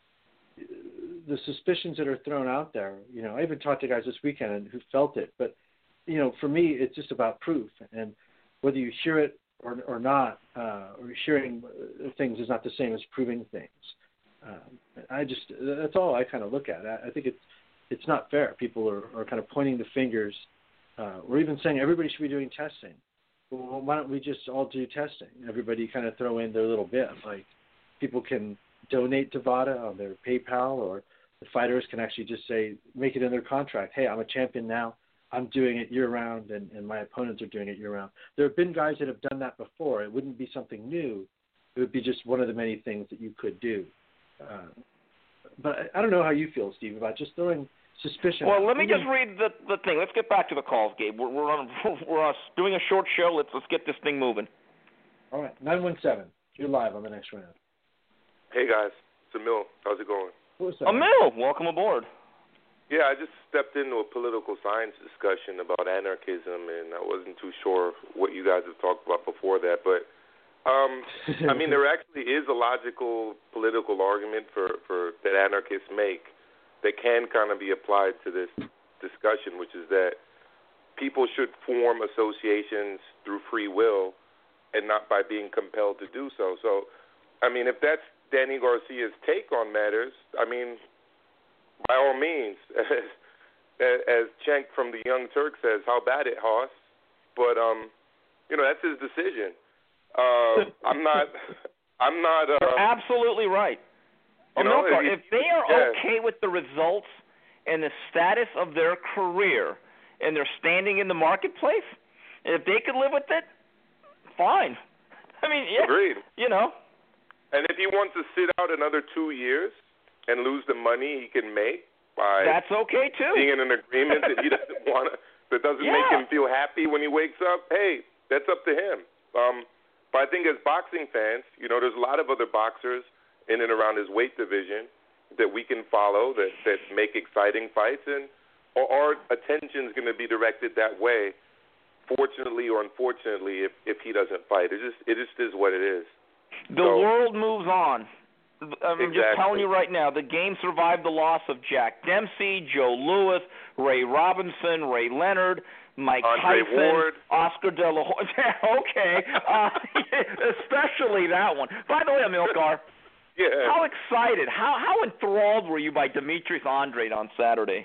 the suspicions that are thrown out there, you know, I even talked to guys this weekend who felt it, but you know, for me, it's just about proof, and whether you hear it or or not, uh, or hearing things is not the same as proving things. Um, I just that's all I kind of look at. I, I think it's it's not fair. People are, are kind of pointing the fingers, uh, or even saying everybody should be doing testing. Well, why don't we just all do testing? Everybody kind of throw in their little bit. Like people can donate to VADA on their PayPal, or the fighters can actually just say, make it in their contract. Hey, I'm a champion now. I'm doing it year-round, and, and my opponents are doing it year-round. There have been guys that have done that before. It wouldn't be something new. It would be just one of the many things that you could do. Uh, but I, I don't know how you feel, Steve, about just throwing suspicion. Well, let me Even, just read the, the thing. Let's get back to the calls, Gabe. We're we're, on, we're on, doing a short show. Let's let's get this thing moving. All right, nine one seven. You're live on the next round. Hey, guys. It's Emil. How's it going? What's up? Emil, welcome aboard. Yeah, I just stepped into a political science discussion about anarchism, and I wasn't too sure what you guys have talked about before that. But, um, I mean, there actually is a logical political argument for, for that anarchists make that can kind of be applied to this discussion, which is that people should form associations through free will and not by being compelled to do so. So, I mean, if that's Danny Garcia's take on matters, I mean, by all means, as, as Cenk from the Young Turk says, how bad it, Hoss. But um, you know, that's his decision. Uh, I'm not. I'm not. Uh, You're absolutely right. You know, Amilcar, if, if they are yeah. okay with the results and the status of their career and their standing in the marketplace, if they could live with it, fine. I mean, yeah, Agreed. you know. And if he wants to sit out another two years and lose the money he can make by That's okay too. being in an agreement that he doesn't want to, that doesn't Yeah. make him feel happy when he wakes up, hey, that's up to him. Um, but I think as boxing fans, you know, there's a lot of other boxers in and around his weight division that we can follow that, that make exciting fights, and our, our attention is going to be directed that way. Fortunately or unfortunately, if if he doesn't fight, it just it just is what it is. The So- world moves on. I'm Exactly. just telling you right now, the game survived the loss of Jack Dempsey, Joe Louis, Ray Robinson, Ray Leonard, Mike Andre Tyson, Ward. Oscar De La Hoya. Okay, uh, especially that one. By the way, Amilcar, Yeah. how excited, how how enthralled were you by Demetrius Andrade on Saturday?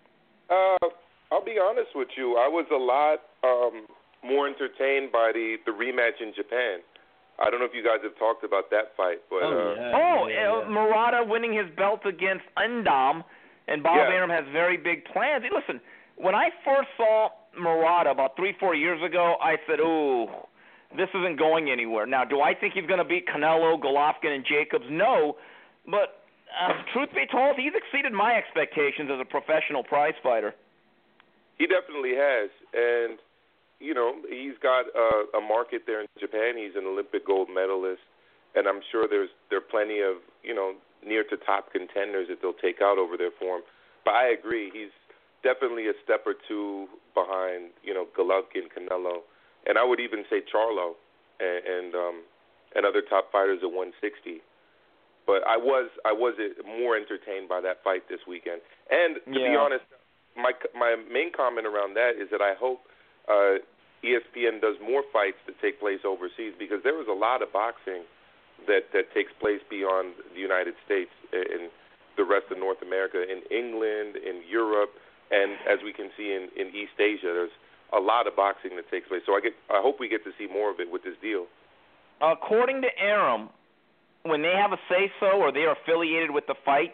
Uh, I'll be honest with you. I was a lot um, more entertained by the, the rematch in Japan. I don't know if you guys have talked about that fight, but Oh, uh, yeah. Oh, yeah, uh, yeah. Murata winning his belt against Undam, and Bob Yeah. Arum has very big plans. Hey, listen, when I first saw Murata about three, four years ago, I said, ooh, this isn't going anywhere. Now, do I think he's going to beat Canelo, Golovkin, and Jacobs? No, but uh, truth be told, he's exceeded my expectations as a professional prize fighter. he definitely has. And, you know, he's got a, a market there in Japan. He's an Olympic gold medalist, and I'm sure there's there are plenty of, you know, near to top contenders that they'll take out over there for him. But I agree, he's definitely a step or two behind, you know, Golovkin, Canelo, and I would even say Charlo and and, um, and other top fighters at one sixty. But I was I was more entertained by that fight this weekend. And to be Yeah. honest, my my main comment around that is that I hope uh, E S P N does more fights that take place overseas, because there was a lot of boxing that that takes place beyond the United States and the rest of North America, in England, in Europe, and as we can see in, in East Asia, there's a lot of boxing that takes place. So I get I hope we get to see more of it with this deal. According to Arum, when they have a say-so or they are affiliated with the fight,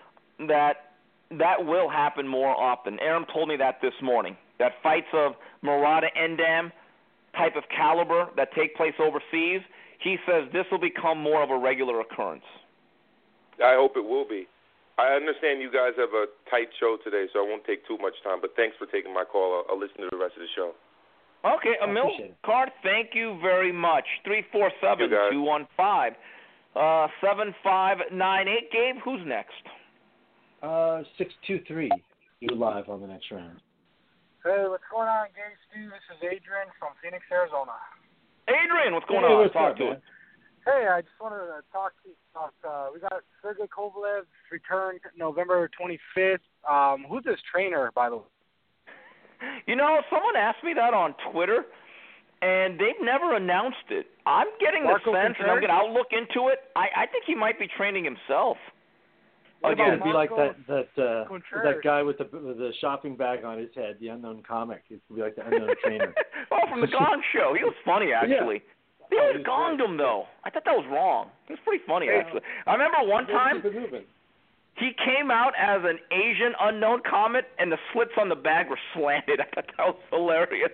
that that will happen more often. Arum told me that this morning, that fights of Murata Endam type of caliber that take place overseas, he says this will become more of a regular occurrence. I hope it will be. I understand you guys have a tight show today, so I won't take too much time, but thanks for taking my call. I'll, I'll listen to the rest of the show. Okay, I Emil appreciate it. Card, thank you very much. three four seven, You guys. two one five, uh, seven five nine eight. Gabe, who's next? Uh, six two three. You live on the next round. Hey, what's going on, Gay Stu? This is Adrian from Phoenix, Arizona. Adrian, what's going Hey, on? what's Talk up, to man? it. Hey, I just wanted to talk to you about, uh, we got Sergey Kovalev's return November twenty-fifth. Um, who's his trainer, by the way? You know, someone asked me that on Twitter, and they've never announced it. I'm getting Marco the sense, and I'm Contreras? gonna, I'll look into it. I, I think he might be training himself. What It's Again. gonna be like Marco that that uh, Contreras? that guy with the with the shopping bag on his head, the unknown comic. It's gonna be like the unknown trainer. Oh, from the Gong Show. He was funny, actually. They Oh, always he's gonged great. him, though. I thought that was wrong. He was pretty funny, Yeah. actually. I remember one time Keep it moving. he came out as an Asian unknown comet, and the slits on the bag were slanted. I thought that was hilarious.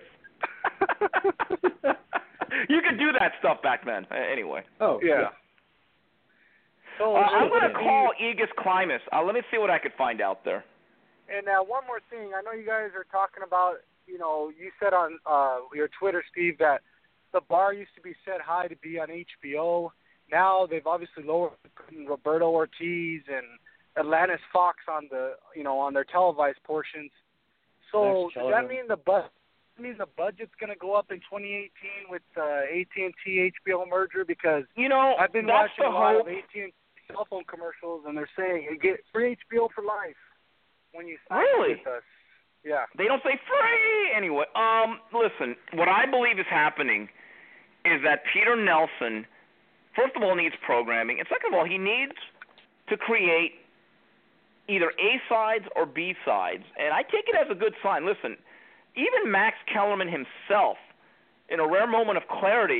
You could do that stuff back then. Uh, anyway. Oh Yeah. So, Uh, I'm going to the- call Aegis Climas. Uh, let me see what I could find out there. And uh, one more thing, I know you guys are talking about, you know, you said on uh, your Twitter, Steve, that the bar used to be set high to be on H B O. Now they've obviously lowered putting Roberto Ortiz and Atlantis Fox on the, you know, on their televised portions. So Next does that television. mean the bu- mean the budget's going to go up in twenty eighteen with the A T and T H B O merger? Because You know, I've been that's watching the a lot hope. of A T and T cell phone commercials, and they're saying you get free H B O for life when you sign Really? up with us. Yeah. They don't say free anyway. Um, listen, what I believe is happening is that Peter Nelson, first of all, needs programming, and second of all, he needs to create either A sides or B sides, and I take it as a good sign. Listen, even Max Kellerman himself, in a rare moment of clarity,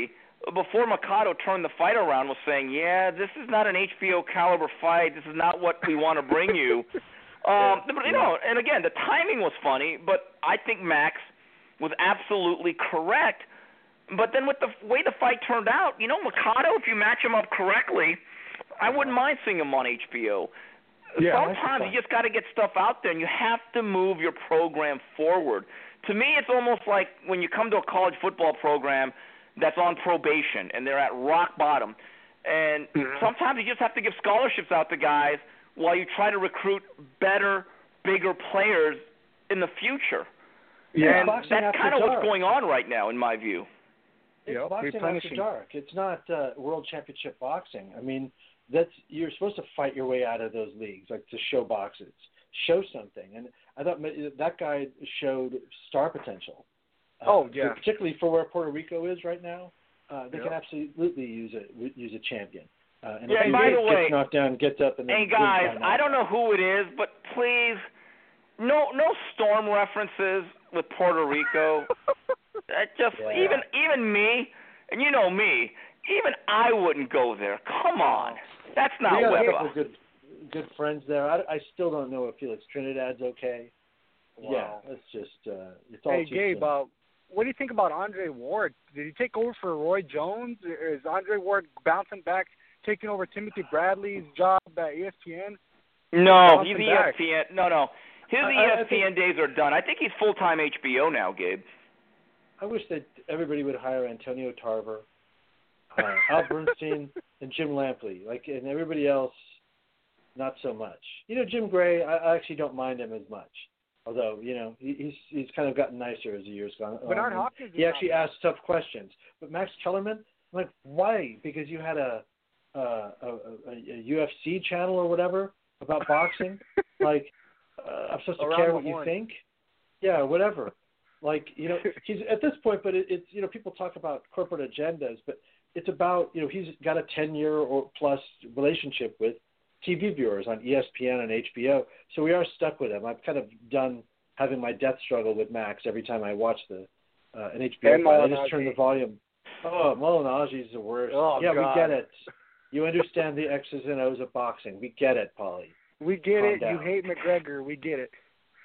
before Mikado turned the fight around, was saying, "Yeah, this is not an H B O caliber fight. This is not what we want to bring you." um, yeah, but you yeah. know, and again, the timing was funny, but I think Max was absolutely correct. But then with the way the fight turned out, you know, Mikado, if you match him up correctly, I wouldn't mind seeing him on H B O. Yeah, Sometimes you just got to get stuff out there, and you have to move your program forward. To me, it's almost like when you come to a college football program that's on probation, and they're at rock bottom. And mm-hmm. sometimes you just have to give scholarships out to guys while you try to recruit better, bigger players in the future. Yeah, and that's kind of what's going on right now, in my view. It's yep, boxing after dark. It's not uh, world championship boxing. I mean, that's you're supposed to fight your way out of those leagues, like to show boxes, show something. And I thought that guy showed star potential. Uh, oh yeah, particularly for where Puerto Rico is right now, uh, they yep. can absolutely use a use a champion. Uh, and yeah, if and by the way, gets knocked down, gets up, and then hey guys, I don't know who it is, but please, no no storm references with Puerto Rico. That just yeah. even even me, and you know me, even I wouldn't go there. Come on, that's not we got Weber. a couple good good friends there. I, I still don't know if Felix Trinidad's okay. Wow. Yeah, it's just uh, it's all hey too Gabe, soon. uh, what do you think about Andre Ward? Did he take over for Roy Jones? Is Andre Ward bouncing back, taking over Timothy Bradley's job at E S P N? No, he's E S P N. Back. No, no, his I, E S P N I think, days are done. I think he's full time H B O now, Gabe. I wish that everybody would hire Antonio Tarver, uh, Al Bernstein, and Jim Lampley. Like, and everybody else, not so much. You know, Jim Gray, I, I actually don't mind him as much. Although, you know, he, he's he's kind of gotten nicer as the years gone on. Bernard Hopkins. He actually asks tough questions. But Max Kellerman, I'm like, why? Because you had a a, a, a U F C channel or whatever about boxing. Like, uh, I'm supposed to Around care what horn. you think? Yeah, whatever. Like, you know, he's at this point, but it, it's, you know, people talk about corporate agendas, but it's about, you know, he's got a ten-year or plus relationship with T V viewers on E S P N and H B O, so we are stuck with him. I've kind of done having my death struggle with Max every time I watch the uh, an H B O. I just turn the volume. Oh, Molinagi is the worst. Oh, yeah, God. we get it. You understand the X's and O's of boxing. We get it, Paulie. We get Calm it. down. You hate McGregor. We get it.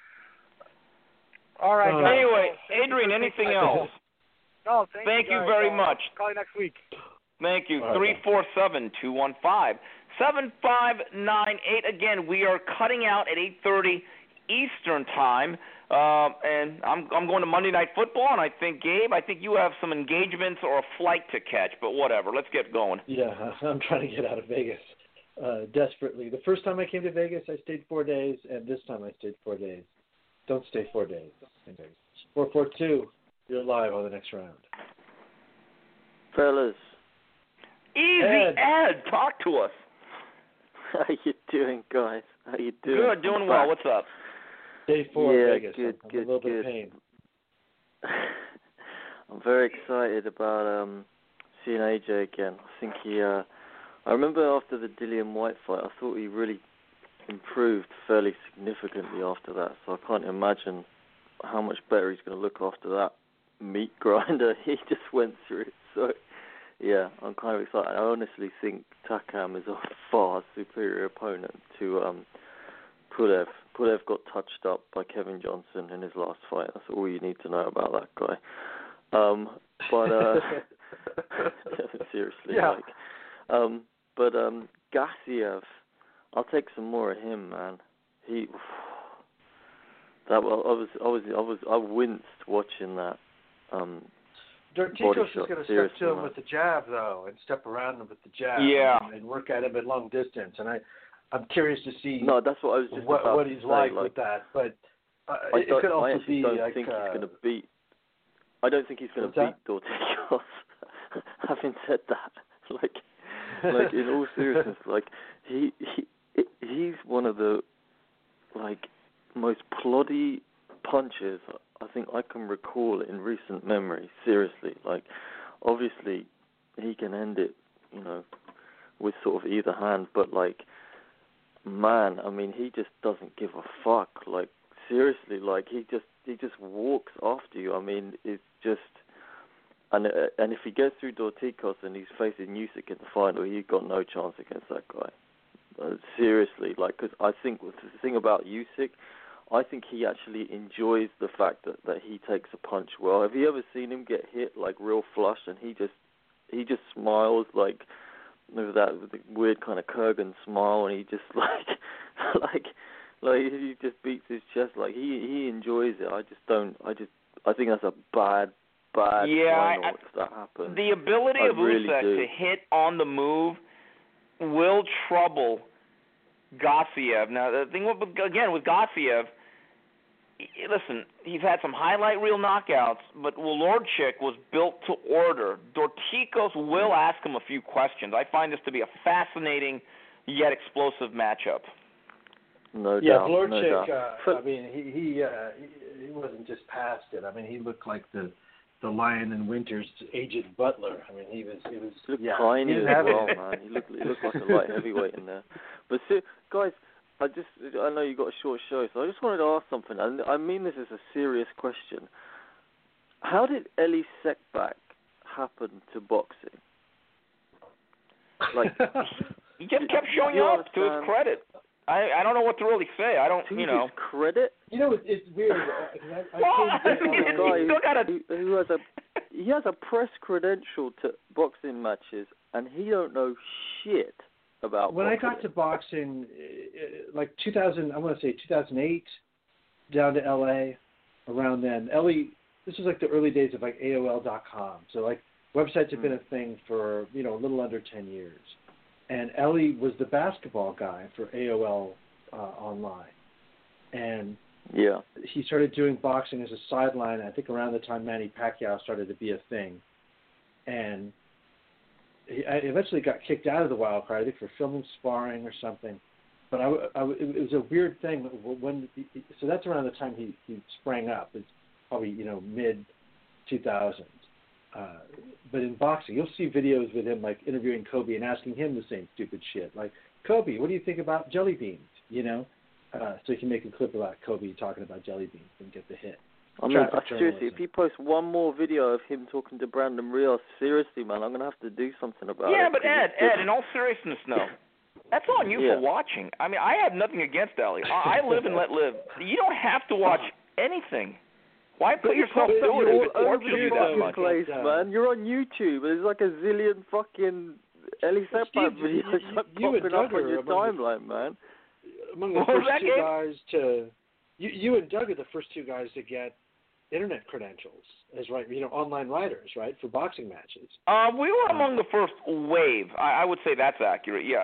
All right, Uh, guys. Anyway, Adrian, anything else? No, thank, Thank you, you guys. very uh, much. Call you next week. Thank you. All right, Three four seven two one five seven five nine eight. Again, we are cutting out at eight thirty Eastern time, uh, and I'm I'm going to Monday Night Football, and I think Gabe, I think you have some engagements or a flight to catch, but whatever. Let's get going. Yeah, I'm trying to get out of Vegas uh, desperately. The first time I came to Vegas, I stayed four days, and this time I stayed four days. Don't stay four days. Four four two. You're live on the next round. Fellas. Easy, Ed. Ed, talk to us. How you doing, guys? How you doing? Good, doing well. What's up? Day four yeah, Vegas. good, I'm good, a little good. bit of pain. I'm very excited about um, seeing A J again. I think he. Uh, I remember after the Dillian White fight, I thought he really improved fairly significantly after that. So I can't imagine how much better he's going to look after that meat grinder he just went through. So. Yeah, I'm kind of excited. I honestly think Takam is a far superior opponent to um, Pulev. Pulev got touched up by Kevin Johnson in his last fight. That's all you need to know about that guy. Um, but uh, seriously, yeah. like, um, but um, Gassiev, I'll take some more of him, man. He that well, I was I was I was I winced watching that. Um, Dorticos is going to step to him man. with the jab, though, and step around him with the jab, Yeah. and, and work at him at long distance. And I, I'm curious to see no, that's what I was just what, about what to he's say, like, like with that. But uh, I, it, don't, it could also I actually be don't like, think uh, he's going to beat. I don't think he's going to beat Dorticos. Having said that, like, like in all seriousness, like he he he's one of the like most ploddy punches I think I can recall in recent memory. Seriously, like obviously he can end it, you know, with sort of either hand, but like, man, I mean, he just doesn't give a fuck. Like seriously, like he just he just walks after you. I mean, it's just And uh, and if he gets through Dorticos and he's facing Usyk in the final, he's got no chance against that guy. Uh, seriously, like, because I think the thing about Usyk, I think he actually enjoys the fact that, that he takes a punch well. Have you ever seen him get hit like real flush and he just he just smiles like with that with the weird kind of Kurgan smile, and he just like like like he just beats his chest, like he he enjoys it. I just don't. I just I think that's a bad bad yeah, final I, if that happens. The ability I of really Usyk do. to hit on the move will trouble Gassiev. Now the thing with, again with Gassiev, listen, he's had some highlight reel knockouts, but Wolodarczyk was built to order. Dorticos will ask him a few questions. I find this to be a fascinating yet explosive matchup. No yeah, doubt. Wolodarczyk, no uh, doubt. I mean, he he, uh, he he wasn't just past it. I mean, he looked like the the Lion in Winter's Agent Butler. I mean, he was he was He looked yeah, tiny he as didn't have well, it. man. He looked he looked like a light heavyweight in there. But see, guys, I just I know you got a short show, so I just wanted to ask something. And I mean this is a serious question. How did Elie Seckbach happen to boxing? Like he just kept showing you up to his understand? credit. I I don't know what to really say. I don't, To you know. his credit, You know, it, it's weird. uh, 'cause I, I Well, came to- I mean, a you guy still gotta- who, who has a he has a press credential to boxing matches, and he don't know shit about when I boxing. got to boxing, uh, like two thousand, I want to say two thousand eight, down to L A, around then. Ellie, this was like the early days of like A O L dot com. So like websites have been a thing for, you know, a little under ten years. And Ellie was the basketball guy for A O L uh, online. And yeah, he started doing boxing as a sideline, I think around the time Manny Pacquiao started to be a thing. And he, I eventually got kicked out of the wild card, I think for filming sparring or something. But I, I, it was a weird thing. When So that's around the time he, he sprang up. It's probably, you know, mid two thousands. Uh, but in boxing, you'll see videos with him, like, interviewing Kobe and asking him the same stupid shit. Like, Kobe, what do you think about jelly beans? You know? Uh, so you can make a clip about Kobe talking about jelly beans and get the hit. I mean, Traffic seriously, journalism. if you post one more video of him talking to Brandon Rios, seriously, man, I'm gonna have to do something about Yeah, it. but 'cause Ed, it's just- Ed, in all seriousness, no. That's on you Yeah. for watching. I mean, I have nothing against Ellie. I, I live and let live. You don't have to watch anything. Why put But yourself you're through it all if it over tortures the you that fucking much? place, Yeah. man. You're on YouTube. There's like a zillion fucking Elie Well, Seckbach Steve, videos you- like you and popping up Doug on are your among the- timeline, man. Among the What was first that, two Gabe? guys to, you, you and Doug are the first two guys to get internet credentials as right, you know, online writers, right, for boxing matches. Uh, we were among the first wave. I, I would say that's accurate, yes.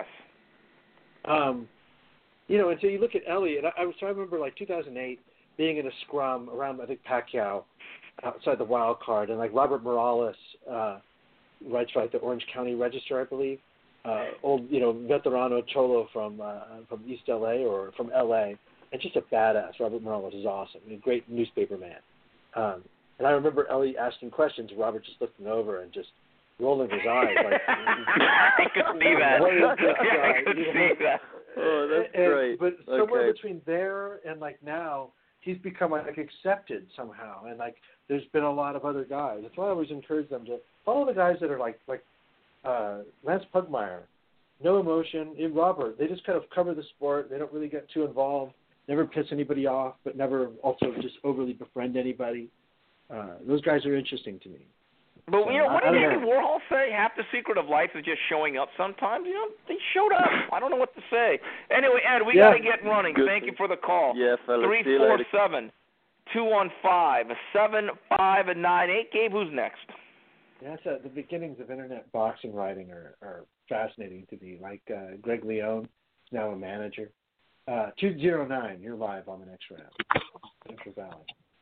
Um, you know, and so you look at Ellie, and I, I was, so I remember like two thousand eight being in a scrum around, I think, Pacquiao outside the wild card, and like Robert Morales uh, writes for like the Orange County Register, I believe. Uh, old, you know, veterano Cholo from uh, from East L A or from L A, and just a badass. Robert Morales is awesome, a great newspaper man. Um, and I remember Ellie asking questions, Robert just looking over and just rolling his eyes like. I could see that. What is this Yeah, I guy? could You see know? that. Oh, that's And- great. But somewhere Okay. between there and like now, he's become like accepted somehow, and like there's been a lot of other guys. That's why I always encourage them to follow the guys that are like like uh, Lance Pugmire, no emotion. And Robert, they just kind of cover the sport. They don't really get too involved. Never piss anybody off, but never also just overly befriend anybody. Uh, those guys are interesting to me. But, So, you know, what I- I did don't Andy know. Warhol say? Half the secret of life is just showing up sometimes. You know, they showed up. I don't know what to say. Anyway, Ed, we Yeah. got to get running. Good. Thank you for the call. Yeah, fellas. Three See you four later. seven two one five seven five and nine eight. Gabe, who's next? Yeah, that's uh, the beginnings of internet boxing writing are, are fascinating to me. Like uh, Greg Leone is now a manager. Uh, two zero nine, you're live on the next round. Central Valley.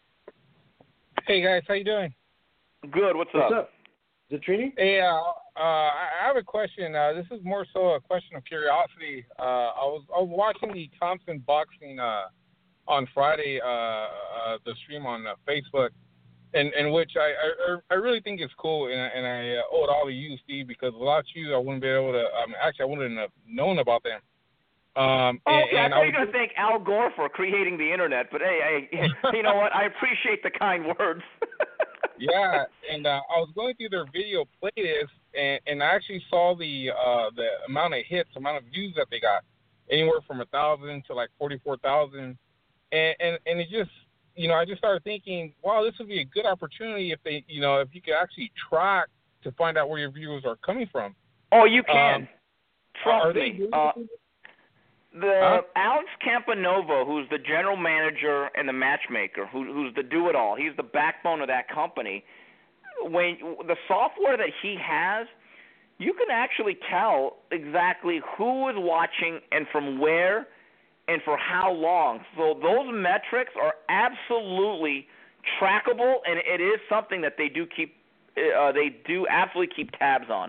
Hey guys, how you doing? Good. What's, What's up? up? Is it Trini? Hey, uh, uh, I I have a question. Uh, this is more so a question of curiosity. Uh, I was I was watching the Thompson boxing uh, on Friday, uh, uh, the stream on uh, Facebook, in, in which I, I I really think it's cool, and, and I uh, owe it all to you, Steve, because without you, I wouldn't be able to. Um, actually, I wouldn't have known about them. Um, Oh, and, okay, and I thought I you were going to thank Al Gore for creating the internet, but hey, hey, you know what? I appreciate the kind words. Yeah, and uh, I was going through their video playlist, and, and I actually saw the uh, the amount of hits, amount of views that they got, anywhere from a thousand to like forty-four thousand, and, and and it just, you know, I just started thinking, wow, this would be a good opportunity if they, you know, if you could actually track to find out where your viewers are coming from. Oh, you can. Um, Trust me. Uh, the huh? Alex Campanova, who's the general manager and the matchmaker, who, who's the do-it-all, he's the backbone of that company. When the software that he has, you can actually tell exactly who is watching and from where and for how long. So those metrics are absolutely trackable, and it is something that they do keep. Uh, they do absolutely keep tabs on.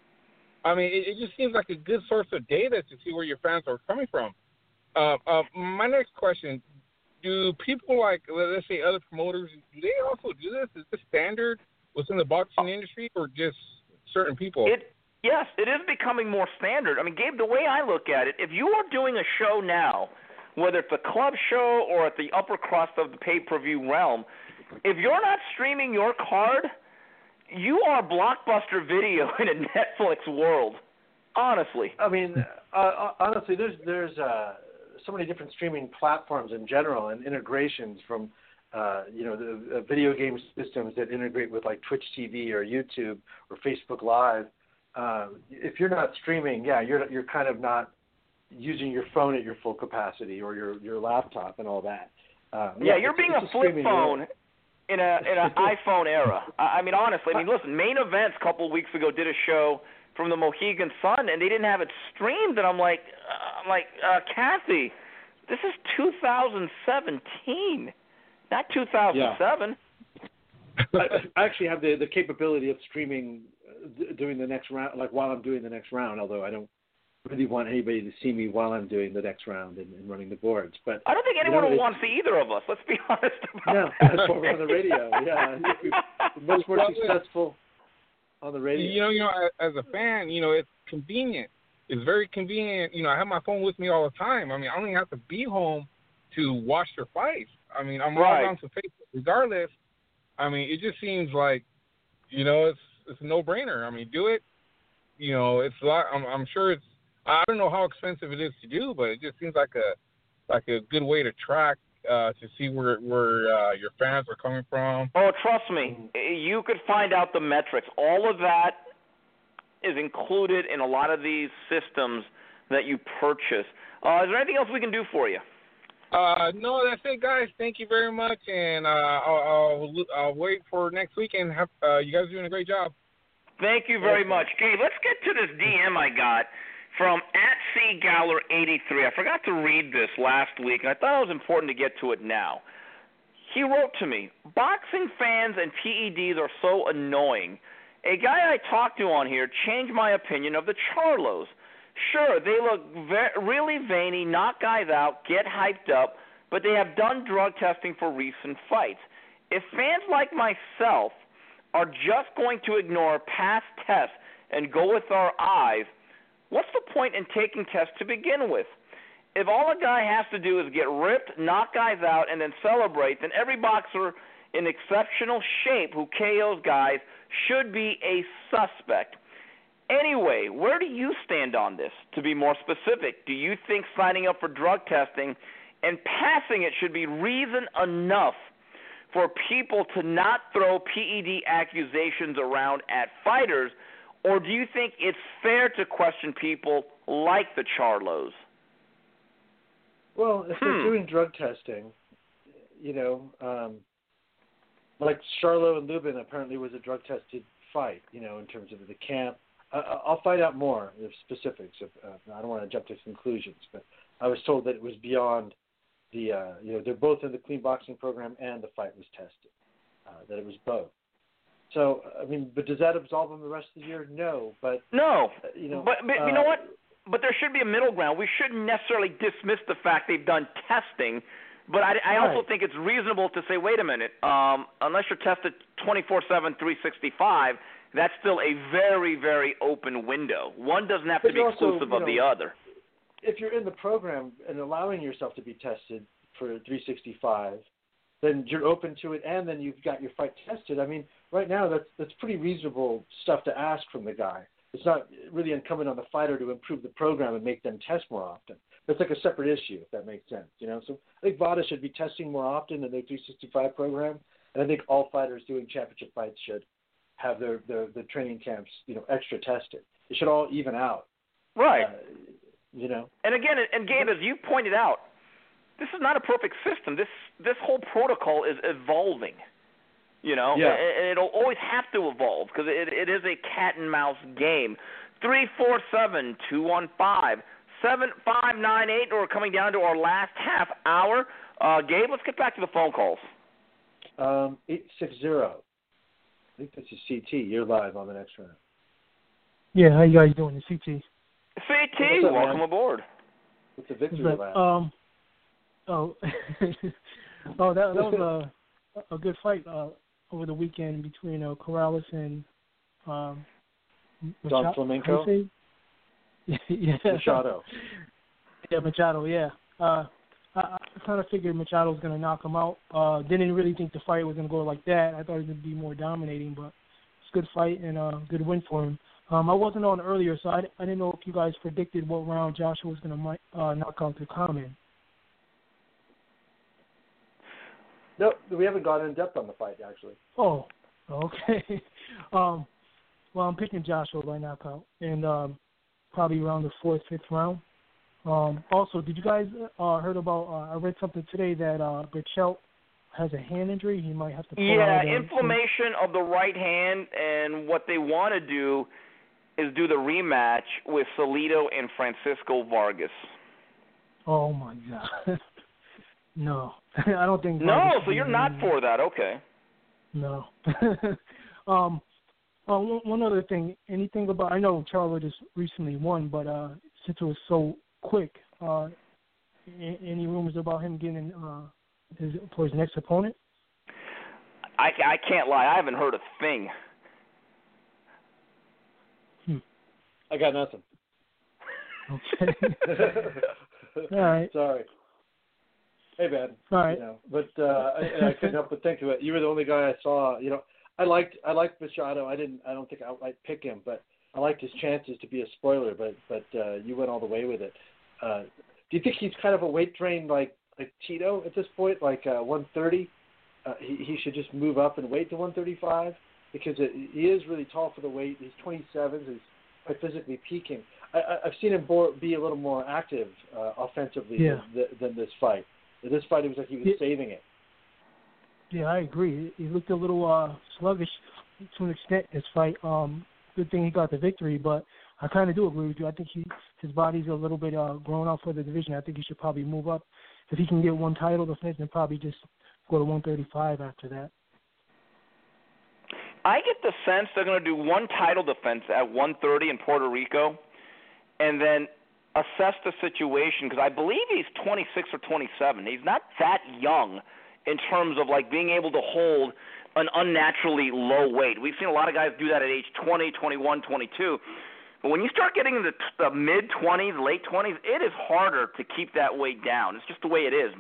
I mean, it, it just seems like a good source of data to see where your fans are coming from. Uh, uh, my next question: do people like, let's say, other promoters, do they also do this? Is this standard within the boxing industry, or just certain people? It yes, it is becoming more standard. I mean, Gabe, the way I look at it, if you are doing a show now, whether it's a club show or at the upper crust of the pay-per-view realm, if you're not streaming your card, you are Blockbuster Video in a Netflix world. Honestly. I mean, uh, honestly, there's there's uh, so many different streaming platforms in general and integrations from, uh, you know, the uh, video game systems that integrate with like Twitch T V or YouTube or Facebook Live. Uh, if you're not streaming, yeah, you're you're kind of not using your phone at your full capacity or your, your laptop and all that. Uh, yeah, yeah, you're it's, being it's a flip phone. World. In a in an iPhone era. I mean, honestly, I mean, listen, Main Events a couple of weeks ago did a show from the Mohegan Sun, and they didn't have it streamed. And I'm like, uh, I'm like, uh, Kathy, this is two thousand seventeen, not two thousand seven. Yeah. I, I actually have the the capability of streaming uh, doing the next round, like while I'm doing the next round. Although I don't really want anybody to see me while I'm doing the next round and, and running the boards. But I don't think anyone you know, will want to see either of us. Let's be honest about no, that. that's why we're on the radio. Yeah, we're much more successful on the radio. You know, you know, as a fan, you know, it's convenient. It's very convenient. You know, I have my phone with me all the time. I mean, I don't even have to be home to watch their fights. I mean, I'm right. logged on to Facebook regardless. I mean, it just seems like, you know, it's it's a no-brainer. I mean, do it. You know, it's a lot. I'm, I'm sure it's. I don't know how expensive it is to do, but it just seems like a like a good way to track uh, to see where where uh, your fans are coming from. Oh, trust me, you could find out the metrics. All of that is included in a lot of these systems that you purchase. Uh, is there anything else we can do for you? Uh, no, that's it, guys. Thank you very much, and uh, I'll, I'll, I'll wait for next week. And have, uh, you guys are doing a great job. Thank you very much, Gabe. Let's get to this D M I got from at C Gowler eighty-three. I forgot to read this last week, and I thought it was important to get to it now. He wrote to me, boxing fans and P E Ds are so annoying. A guy I talked to on here changed my opinion of the Charlos. Sure, they look ve- really veiny, knock guys out, get hyped up, but they have done drug testing for recent fights. If fans like myself are just going to ignore past tests and go with our eyes, what's the point in taking tests to begin with? If all a guy has to do is get ripped, knock guys out, and then celebrate, then every boxer in exceptional shape who K Os guys should be a suspect. Anyway, where do you stand on this? To be more specific, do you think signing up for drug testing and passing it should be reason enough for people to not throw P E D accusations around at fighters, or do you think it's fair to question people like the Charlos? Well, if hmm. they're doing drug testing, you know, um, like Charlo and Lubin apparently was a drug-tested fight, you know, in terms of the camp. Uh, I'll find out more of specifics. Of, uh, I don't want to jump to conclusions, but I was told that it was beyond the, uh, you know, they're both in the clean boxing program and the fight was tested, uh, that it was both. So, I mean, but does that absolve them the rest of the year? No, but no, uh, you know, but, but uh, you know what? But there should be a middle ground. We shouldn't necessarily dismiss the fact they've done testing, but I, I also right. think it's reasonable to say, wait a minute, um, unless you're tested twenty-four seven, three sixty-five, that's still a very, very open window. One doesn't have but to be also, exclusive of know, the other. If you're in the program and allowing yourself to be tested for three sixty-five, then you're open to it, and then you've got your fight tested. I mean, right now that's that's pretty reasonable stuff to ask from the guy. It's not really incumbent on the fighter to improve the program and make them test more often. That's like a separate issue, if that makes sense. You know, so I think VADA should be testing more often in their three sixty-five program, and I think all fighters doing championship fights should have their their, their training camps, you know, extra tested. It should all even out. Right. Uh, you know. And again, and Gabe, as you pointed out, this is not a perfect system. This this whole protocol is evolving. You know, yeah. and it'll always have to evolve because it, it is a cat and mouse game. Three four seven two one five seven five nine eight. We're coming down to our last half hour. Uh, Gabe, let's get back to the phone calls. Um, eight six zero. I think this is C T. You're live on the next round. Yeah, how you guys doing? The C T. C T, up, welcome man? aboard. What's the victory But, lap? um, oh, oh, that, that was a a good fight uh, over the weekend between uh, Corrales and um, Don Macha- Flamenco? yeah, Machado. Yeah, Machado. Yeah. Uh, I, I kind of figured Machado was going to knock him out. Uh, didn't really think the fight was going to go like that. I thought it was going to be more dominating, but it's a good fight and a good win for him. Um, I wasn't on earlier, so I, I didn't know if you guys predicted what round Joshua was going to uh, knock out Takam in. No, we haven't gone in depth on the fight, actually. Oh, okay. um, well, I'm picking Joshua by knockout, and um, probably around the fourth, fifth round. Um, also, did you guys uh, heard about? Uh, I read something today that uh, Berchelt has a hand injury. He might have to. Pull Yeah, out a, inflammation of the right hand, and what they want to do is do the rematch with Salido and Francisco Vargas. Oh my God. No, I don't think. No, Vargas so you're will not win. for that. Okay. No. um, uh, one, one other thing. Anything about? I know Charlo just recently won, but uh, since it was so quick, uh, a- any rumors about him getting uh, his for his next opponent? I, I can't lie. I haven't heard a thing. Hmm. I got nothing. Okay. All right. Sorry. Hey, man. All right. You know, but uh, I, I couldn't help but think of it. You were the only guy I saw. You know, I liked I liked Machado. I didn't. I don't think I outright pick him, but I liked his chances to be a spoiler. But but uh, you went all the way with it. Uh, do you think he's kind of a weight drain like like Tito at this point, like uh, one thirty? Uh, he he should just move up and weight to one thirty-five because it, he is really tall for the weight. He's twenty-seven. So he's quite physically peaking. I, I, I've seen him more, be a little more active uh, offensively Yeah. than, than this fight. In this fight, it was like he was Yeah. saving it. Yeah, I agree. He looked a little uh, sluggish to an extent this fight. Um, good thing he got the victory, but I kind of do agree with you. I think he his body's a little bit uh, grown out for the division. I think he should probably move up. If he can get one title defense, then probably just go to one thirty-five after that. I get the sense they're going to do one title defense at one thirty in Puerto Rico, and then assess the situation because I believe he's twenty-six or twenty-seven. He's not that young in terms of like being able to hold an unnaturally low weight. We've seen a lot of guys do that at age twenty, twenty-one, twenty-two. But when you start getting into the mid-twenties, late twenties, it is harder to keep that weight down. It's just the way it is.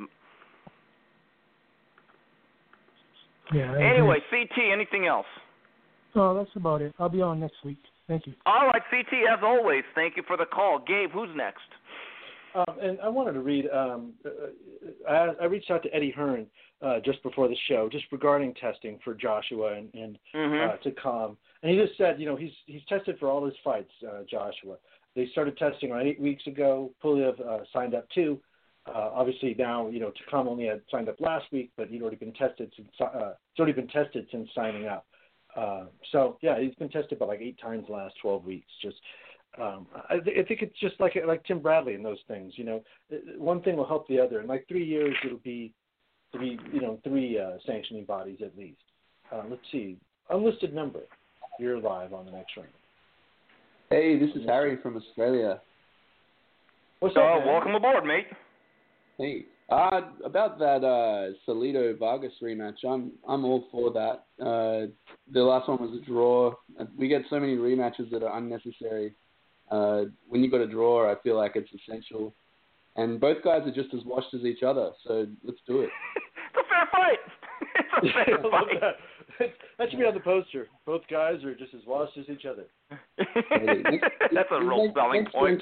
Yeah. I Anyway, agree. C T, anything else? Oh, that's about it. I'll be on next week. Thank you. All right, C T, as always, thank you for the call. Gabe, who's next? Um, and I wanted to read. Um, I, I reached out to Eddie Hearn uh, just before the show, just regarding testing for Joshua and, and Mm-hmm. uh, Takam, and he just said, you know, he's he's tested for all his fights. Uh, Joshua. They started testing around eight weeks ago. Pulev uh, signed up too. Uh, obviously now, you know, Takam only had signed up last week, but he'd already been tested since uh, it's already been tested since signing up. Uh, so yeah, he's been tested about like eight times the last twelve weeks. Just, um, I, th- I think it's just like like Tim Bradley and those things. You know, one thing will help the other. In like three years, it'll be three, you know, three uh, sanctioning bodies at least. Uh, let's see, unlisted number. You're live on the next round. Hey, this is Harry from Australia. What's Uh, up, man? welcome aboard, mate. Hey, uh, about that uh, Salido Vargas rematch, I'm I'm all for that. Uh, the last one was a draw. We get so many rematches that are unnecessary. Uh, when you got a draw, I feel like it's essential. And both guys are just as washed as each other, so let's do it. It's a fair fair fight. It's a fair fight. that. that should be on the poster. Both guys are just as lost as each other. That's a real selling point.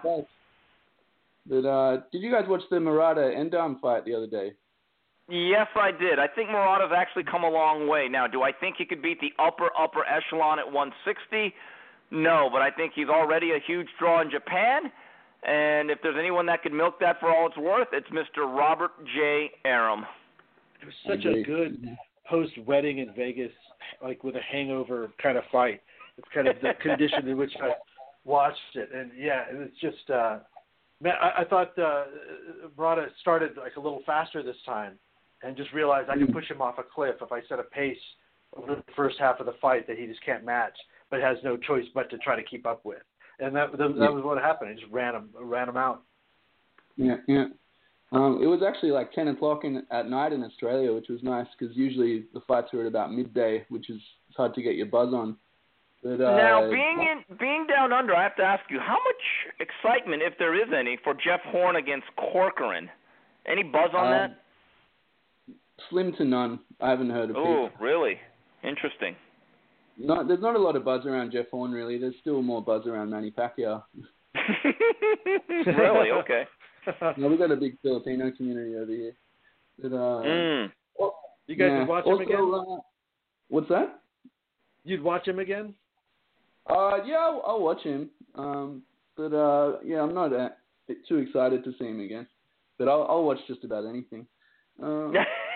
But uh, did you guys watch the Murata Endam fight the other day? Yes, I did. I think Murata's actually come a long way. Now, do I think he could beat the upper, upper echelon at one sixty? No, but I think he's already a huge draw in Japan. And if there's anyone that could milk that for all it's worth, it's Mister Robert J. Arum. It was such a good post-wedding in Vegas, like with a hangover kind of fight. It's kind of the condition in which I watched it. And, yeah, it was just uh, – man, I, I thought uh, Murata started like a little faster this time and just realized I could push him off a cliff if I set a pace over the first half of the fight that he just can't match, but has no choice but to try to keep up with. And that that, that was what happened. He just ran him ran him out. Yeah, yeah. Um, it was actually like ten o'clock in, at night in Australia, which was nice because usually the fights are at about midday, which is it's hard to get your buzz on. But, uh, now, being in being down under, I have to ask you, how much excitement, if there is any, for Jeff Horn against Corcoran? Any buzz on um, that? Slim to none. I haven't heard of it. Oh, really? Interesting. No, there's not a lot of buzz around Jeff Horn, really. There's still more buzz around Manny Pacquiao. Really? Okay. No, we've got a big Filipino community over here. But, uh, mm. well, you guys yeah. would watch also, him again? Uh, what's that? You'd watch him again? Uh, yeah, I'll, I'll watch him. Um, but, uh, yeah, I'm not uh, too excited to see him again. But I'll, I'll watch just about anything. Uh,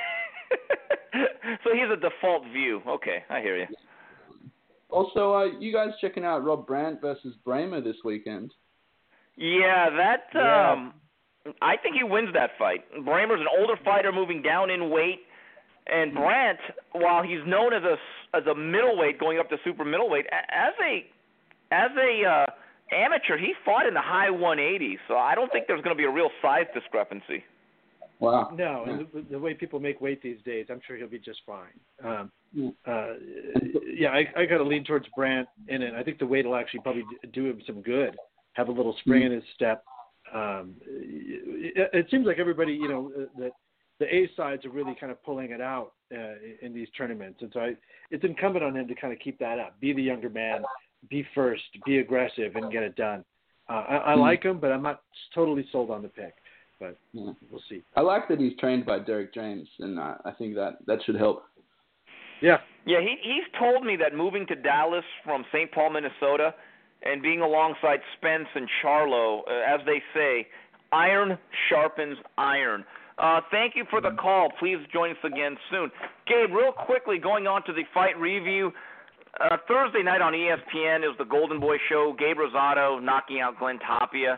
so he's a default view. Okay, I hear you. Also, uh, you guys checking out Rob Brandt versus Bramer this weekend? Yeah, that. Yeah. Um, I think he wins that fight. Bramer's an older fighter moving down in weight, and Brandt, while he's known as a as a middleweight going up to super middleweight, as a as a uh, amateur, he fought in the high one eighties. So I don't think there's going to be a real size discrepancy. Wow. No, and the, the way people make weight these days, I'm sure he'll be just fine. Um, uh, yeah, I, I got to lean towards Brandt in it. I think the weight will actually probably do him some good. Have a little spring in his step. Um, it, it seems like everybody, you know, the the A sides are really kind of pulling it out uh, in these tournaments, and so I, it's incumbent on him to kind of keep that up. Be the younger man, be first, be aggressive, and get it done. Uh, I, I like him, but I'm not totally sold on the pick. But yeah. We'll see. I like that he's trained by Derek James, and uh, I think that, that should help. Yeah. Yeah, he he's told me that moving to Dallas from Saint Paul, Minnesota, and being alongside Spence and Charlo, uh, as they say, iron sharpens iron. Uh, thank you for the call. Please join us again soon. Gabe, real quickly, going on to the fight review. Uh, Thursday night on E S P N is the Golden Boy Show. Gabe Rosado knocking out Glenn Tapia.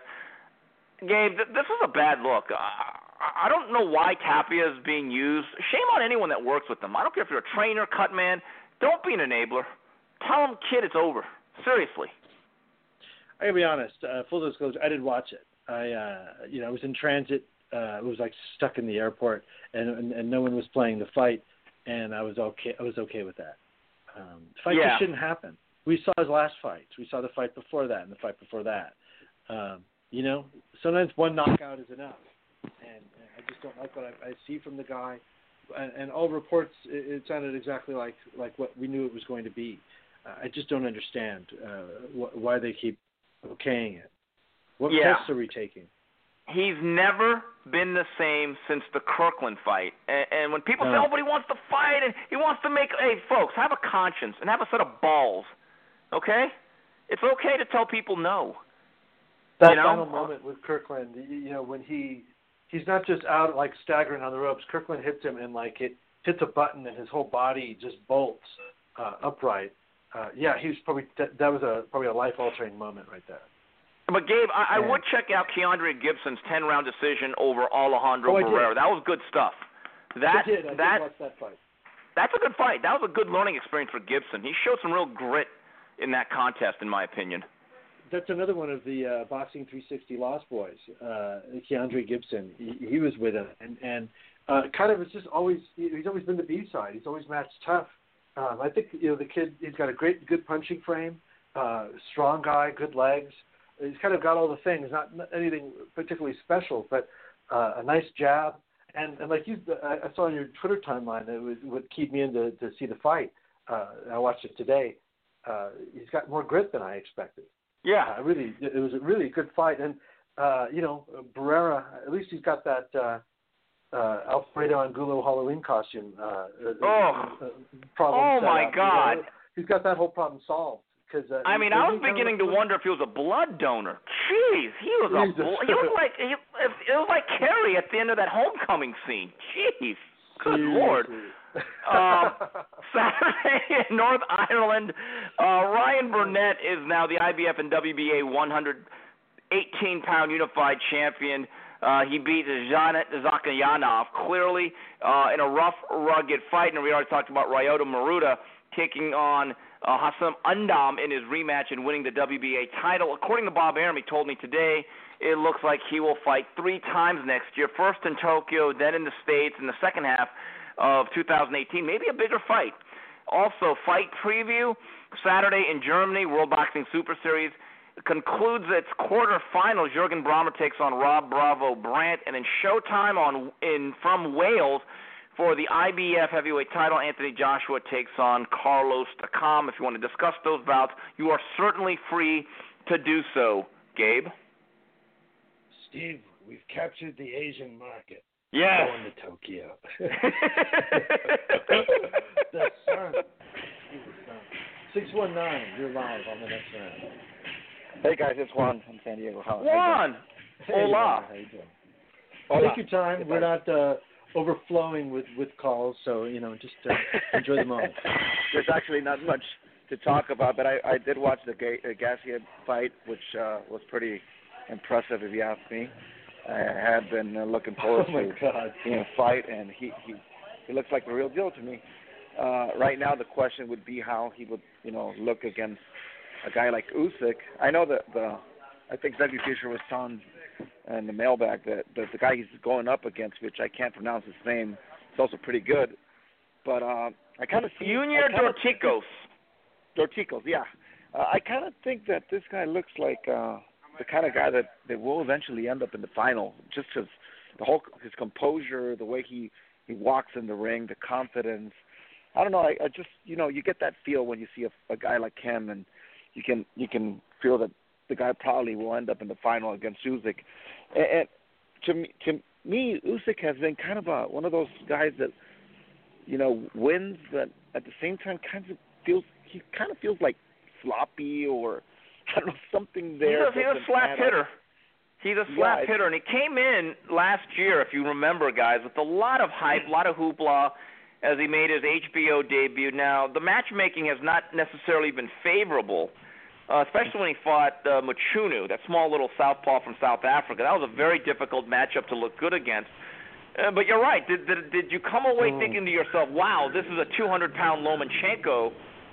Gabe, th- this is a bad look. Uh, I don't know why Tapia is being used. Shame on anyone that works with them. I don't care if you're a trainer, cut man. Don't be an enabler. Tell them, kid, it's over. Seriously. I gotta be honest. Uh, full disclosure, I did watch it. I, uh, you know, I was in transit. Uh, I was like stuck in the airport, and, and and no one was playing the fight, and I was okay. I was okay with that. Um, the fight yeah. just shouldn't happen. We saw his last fights. We saw the fight before that, and the fight before that. Um, you know, sometimes one knockout is enough, and, and I just don't like what I, I see from the guy. And, and all reports, it, it sounded exactly like like what we knew it was going to be. Uh, I just don't understand uh, wh- why they keep okaying it. What yeah. tests are we taking? He's never been the same since the Kirkland fight. And, and when people no. say, oh, but he wants to fight and he wants to make – hey, folks, have a conscience and have a set of balls, okay? It's okay to tell people no. That you know? final moment with Kirkland, you know, when he he's not just out like staggering on the ropes. Kirkland hits him and like it hits a button and his whole body just bolts uh, upright. Uh, yeah, he was probably that, that was a probably a life altering moment right there. But Gabe, I, I yeah. would check out Keandre Gibson's ten round decision over Alejandro oh, Barrera. That was good stuff. That I did. I that did watch that fight. That's a good fight. That was a good learning experience for Gibson. He showed some real grit in that contest, in my opinion. That's another one of the uh, Boxing three sixty Lost Boys, uh, Keandre Gibson. He, he was with him, and and uh, kind of it's just always he's always been the B side. He's always matched tough. Um, I think you know the kid. He's got a great, good punching frame, uh, strong guy, good legs. He's kind of got all the things. Not, not anything particularly special, but uh, a nice jab and, and like you, I, I saw on your Twitter timeline that was what keyed me in to, to see the fight. Uh, I watched it today. Uh, he's got more grit than I expected. Yeah, uh, really, it was a really good fight, and uh, you know, Barrera, at least he's got that uh, uh, Alfredo Angulo Halloween costume. Uh, oh, uh, problem oh set my up. God! You know, he's got that whole problem solved. Cause, uh, I mean, I was beginning to wonder if he was a blood donor. Jeez, he was a bl- he was like he, it was like Kerry at the end of that homecoming scene. Jeez, good Jeez. Lord. um, Saturday in North Ireland, uh, Ryan Burnett is now the I B F and W B A one eighteen pound unified champion. Uh, he beat Janet Zakhayanov clearly uh, in a rough, rugged fight, and we already talked about Ryota Maruta taking on uh, Hassam Undam in his rematch and winning the W B A title. According to Bob Arum, he told me today, it looks like he will fight three times next year, first in Tokyo, then in the States in the second half of two thousand eighteen, maybe a bigger fight. Also, fight preview, Saturday in Germany, World Boxing Super Series concludes its quarterfinals. Jürgen Brammer takes on Rob Bravo Brandt, and in Showtime on in from Wales for the I B F heavyweight title, Anthony Joshua takes on Carlos Takam. If you want to discuss those bouts, you are certainly free to do so. Gabe? Steve, we've captured the Asian market. Yes. Going to Tokyo. The sun. six one nine, you're live on the next round. Hey guys, it's Juan from San Diego. How, Juan! Hey, Hola. How you doing? Hola. Take your time. We're not uh, overflowing with, with calls, so, you know, just uh, enjoy the moment. There's actually not much to talk about, but I, I did watch the Ga- uh, Gassiev fight, which uh, was pretty impressive, if you ask me. I had been uh, looking forward oh my to God. seeing a fight, and he, he he looks like the real deal to me. Uh, right now, the question would be how he would, you know, look against a guy like Usyk. I know that the, I think Zebby Fisher was telling in the mailbag that, that the guy he's going up against, which I can't pronounce his name, is also pretty good. But uh, I kind of see Junior Dorticos. Dorticos, yeah. Uh, I kind of think that this guy looks like uh, the kind of guy that, that will eventually end up in the final. Just his the whole his composure, the way he, he walks in the ring, the confidence. I don't know. I, I just you know you get that feel when you see a, a guy like him, and you can you can feel that the guy probably will end up in the final against Usyk. And, and to me, to me, Usyk has been kind of a, one of those guys that you know wins, but at the same time kind of feels he kind of feels like sloppy, or I don't know, something there. He's a, he's a slap hitter. He's a slap yeah, hitter, and he came in last year, if you remember, guys, with a lot of hype, a lot of hoopla as he made his H B O debut. Now, the matchmaking has not necessarily been favorable, uh, especially when he fought uh, Mchunu, that small little southpaw from South Africa. That was a very difficult matchup to look good against. Uh, but you're right. Did, did, did you come away mm. thinking to yourself, wow, this is a two hundred pound Lomachenko?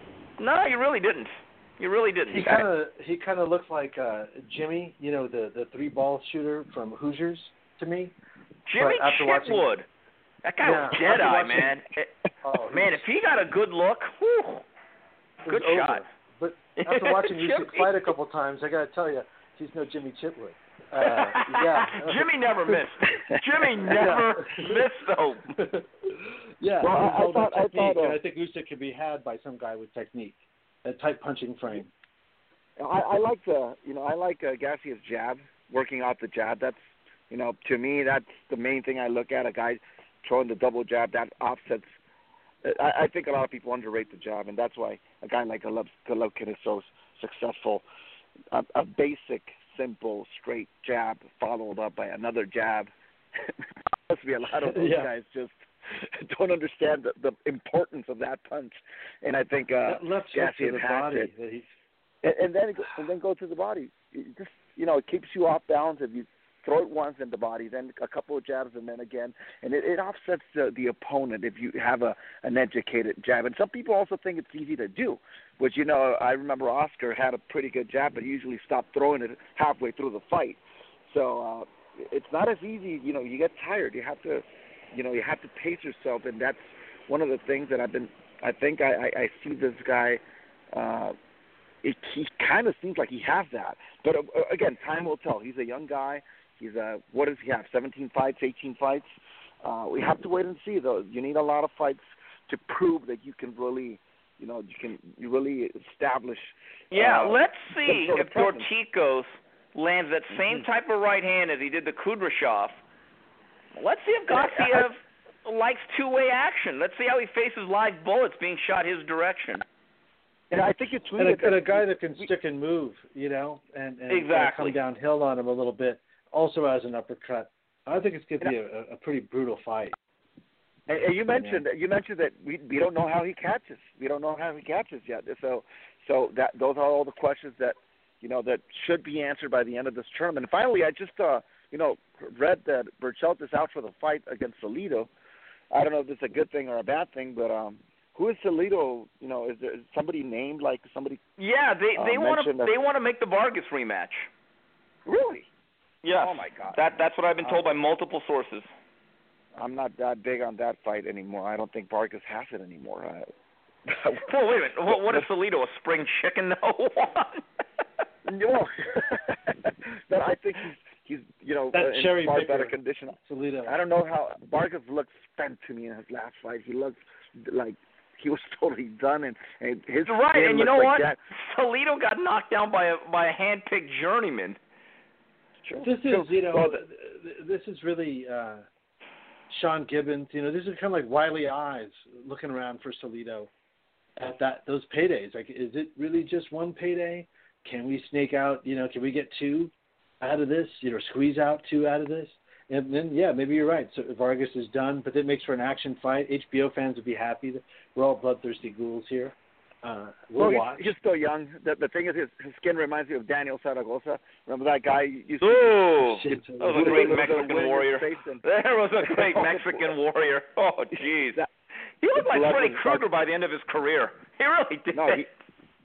No, you really didn't. You really didn't. He kind of he kind of looks like uh, Jimmy, you know, the the three ball shooter from Hoosiers to me. Jimmy Chitwood. Watching, that guy yeah, was Jedi, watching, man. oh, man, if he got a good look, whew, good over. shot. But after watching Usyk fight a couple times, I got to tell you, he's no Jimmy Chitwood. Uh, yeah. Jimmy never missed. Jimmy never missed, though. Yeah, well, I, I, thought, I, thought, uh, and I think Usyk can be had by some guy with technique. A tight punching frame. I, I like the, you know, I like uh, Gassiev's jab, working out the jab. That's, you know, to me, that's the main thing I look at. A guy throwing the double jab that offsets. I, I think a lot of people underrate the jab, and that's why a guy like Golovkin is so successful. A, a basic, simple, straight jab followed up by another jab. Must be a lot of those yeah. guys just don't understand the, the importance of that punch, and I think uh, Gassiev has it. And, and then and then go to the body. It just you know, it keeps you off balance if you throw it once in the body, then a couple of jabs, and then again, and it, it offsets the, the opponent if you have a an educated jab. And some people also think it's easy to do, which you know, I remember Oscar had a pretty good jab, but usually stopped throwing it halfway through the fight. So uh, it's not as easy. You know, you get tired. You have to. You know, you have to pace yourself, and that's one of the things that I've been. I think I, I, I see this guy. Uh, it, he kind of seems like he has that, but uh, again, time will tell. He's a young guy. He's a what does he have? seventeen fights, eighteen fights. Uh, we have to wait and see, though. You need a lot of fights to prove that you can really, you know, you can you really establish. Yeah, uh, let's see sort of if presence. Dorticos lands that same Mm-hmm. type of right hand as he did to Kudryashov. Let's see if Gassiev likes two-way action. Let's see how he faces live bullets being shot his direction. And I think it's and, a, and a guy that can stick and move, you know, and, and Exactly. come downhill on him a little bit, also has an uppercut. I think it's going to be a, a pretty brutal fight. And, and you mentioned you mentioned that we we don't know how he catches. We don't know how he catches yet. So so that those are all the questions that you know that should be answered by the end of this tournament. And finally, I just uh you know read that Berchelt is out for the fight against Salido. I don't know if this is a good thing or a bad thing, but um. Who is Salido? You know, is there somebody named like somebody? Yeah, they uh, they want to that... they want to make the Vargas rematch. Really? Yes. Oh my God. That that's what I've been told uh, by multiple sources. I'm not that big on that fight anymore. I don't think Vargas has it anymore. I... well, wait a minute. What, what is Salido? A spring chicken? No. no. But I think he's he's you know that in cherry far picker, better condition. Salido. I don't know how Vargas looked spent to me in his last fight. He looked like he was totally done, and, and his right. skin And you know looked what? like that. Salido got knocked down by a by a hand-picked journeyman. This is you know this is really uh, Sean Gibbons. You know, this is kind of like wily eyes looking around for Salido at that those paydays. Like, is it really just one payday? Can we snake out? You know, can we get two out of this? You know, squeeze out two out of this? And then, yeah, maybe you're right. So Vargas is done, but that makes for an action fight. H B O fans would be happy. We're all bloodthirsty ghouls here. Uh, we'll well, watch. he's, he's still young. The, the thing is, his, his skin reminds me of Daniel Zaragoza. Remember that guy? You Ooh, to, that was a great Mexican warrior. And, there was a great Mexican warrior. Oh, jeez. He looked like Freddy Krueger by the end of his career. He really did. No, he,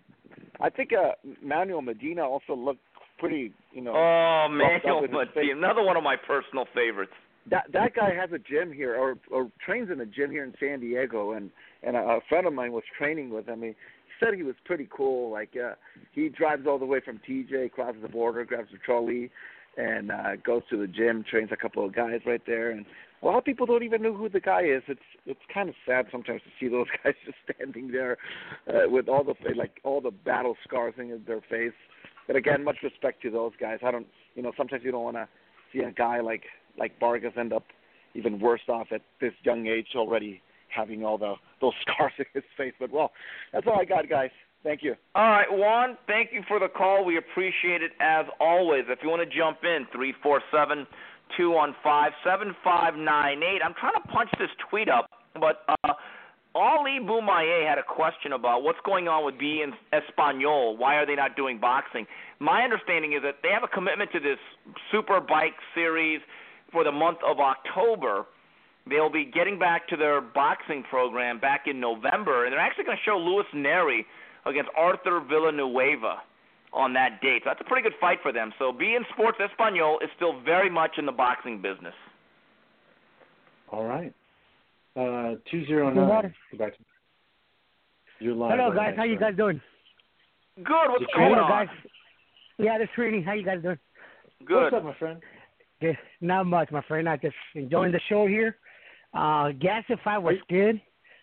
I think uh, Manuel Medina also looked pretty, you know. Oh, Manuel Medina, another one of my personal favorites. That that guy has a gym here, or or trains in a gym here in San Diego, and and a, a friend of mine was training with him. He said he was pretty cool. Like uh, he drives all the way from T J, crosses the border, grabs a trolley, and uh, goes to the gym, trains a couple of guys right there. And a lot of people don't even know who the guy is. It's it's kind of sad sometimes to see those guys just standing there uh, with all the like all the battle scars in their face. But again, much respect to those guys. I don't, you know, sometimes you don't want to see a guy like like Vargas end up even worse off at this young age already having all the those scars in his face. But well, that's all I got, guys. Thank you. All right, Juan, thank you for the call. We appreciate it as always. If you want to jump in, three four seven, two one five, seven five nine eight. I'm trying to punch this tweet up, but uh, Ali Boumaye had a question about what's going on with B and Espanol. Why are they not doing boxing? My understanding is that they have a commitment to this super bike series for the month of October. They'll be getting back to their boxing program back in November, and they're actually going to show Luis Neri against Arthur Villanueva on that date. So that's a pretty good fight for them. So B N Sports Espanol is still very much in the boxing business. All right. Uh, two zero nine. Go back to you're live. Hello, right guys. next How you time. guys doing? Good. What's Is it going Hello, on? guys. Yeah, this is Srini. How you guys doing? Good. What's up, my friend? Good. Not much, my friend. I just enjoying the show here. Uh, Gasify was good.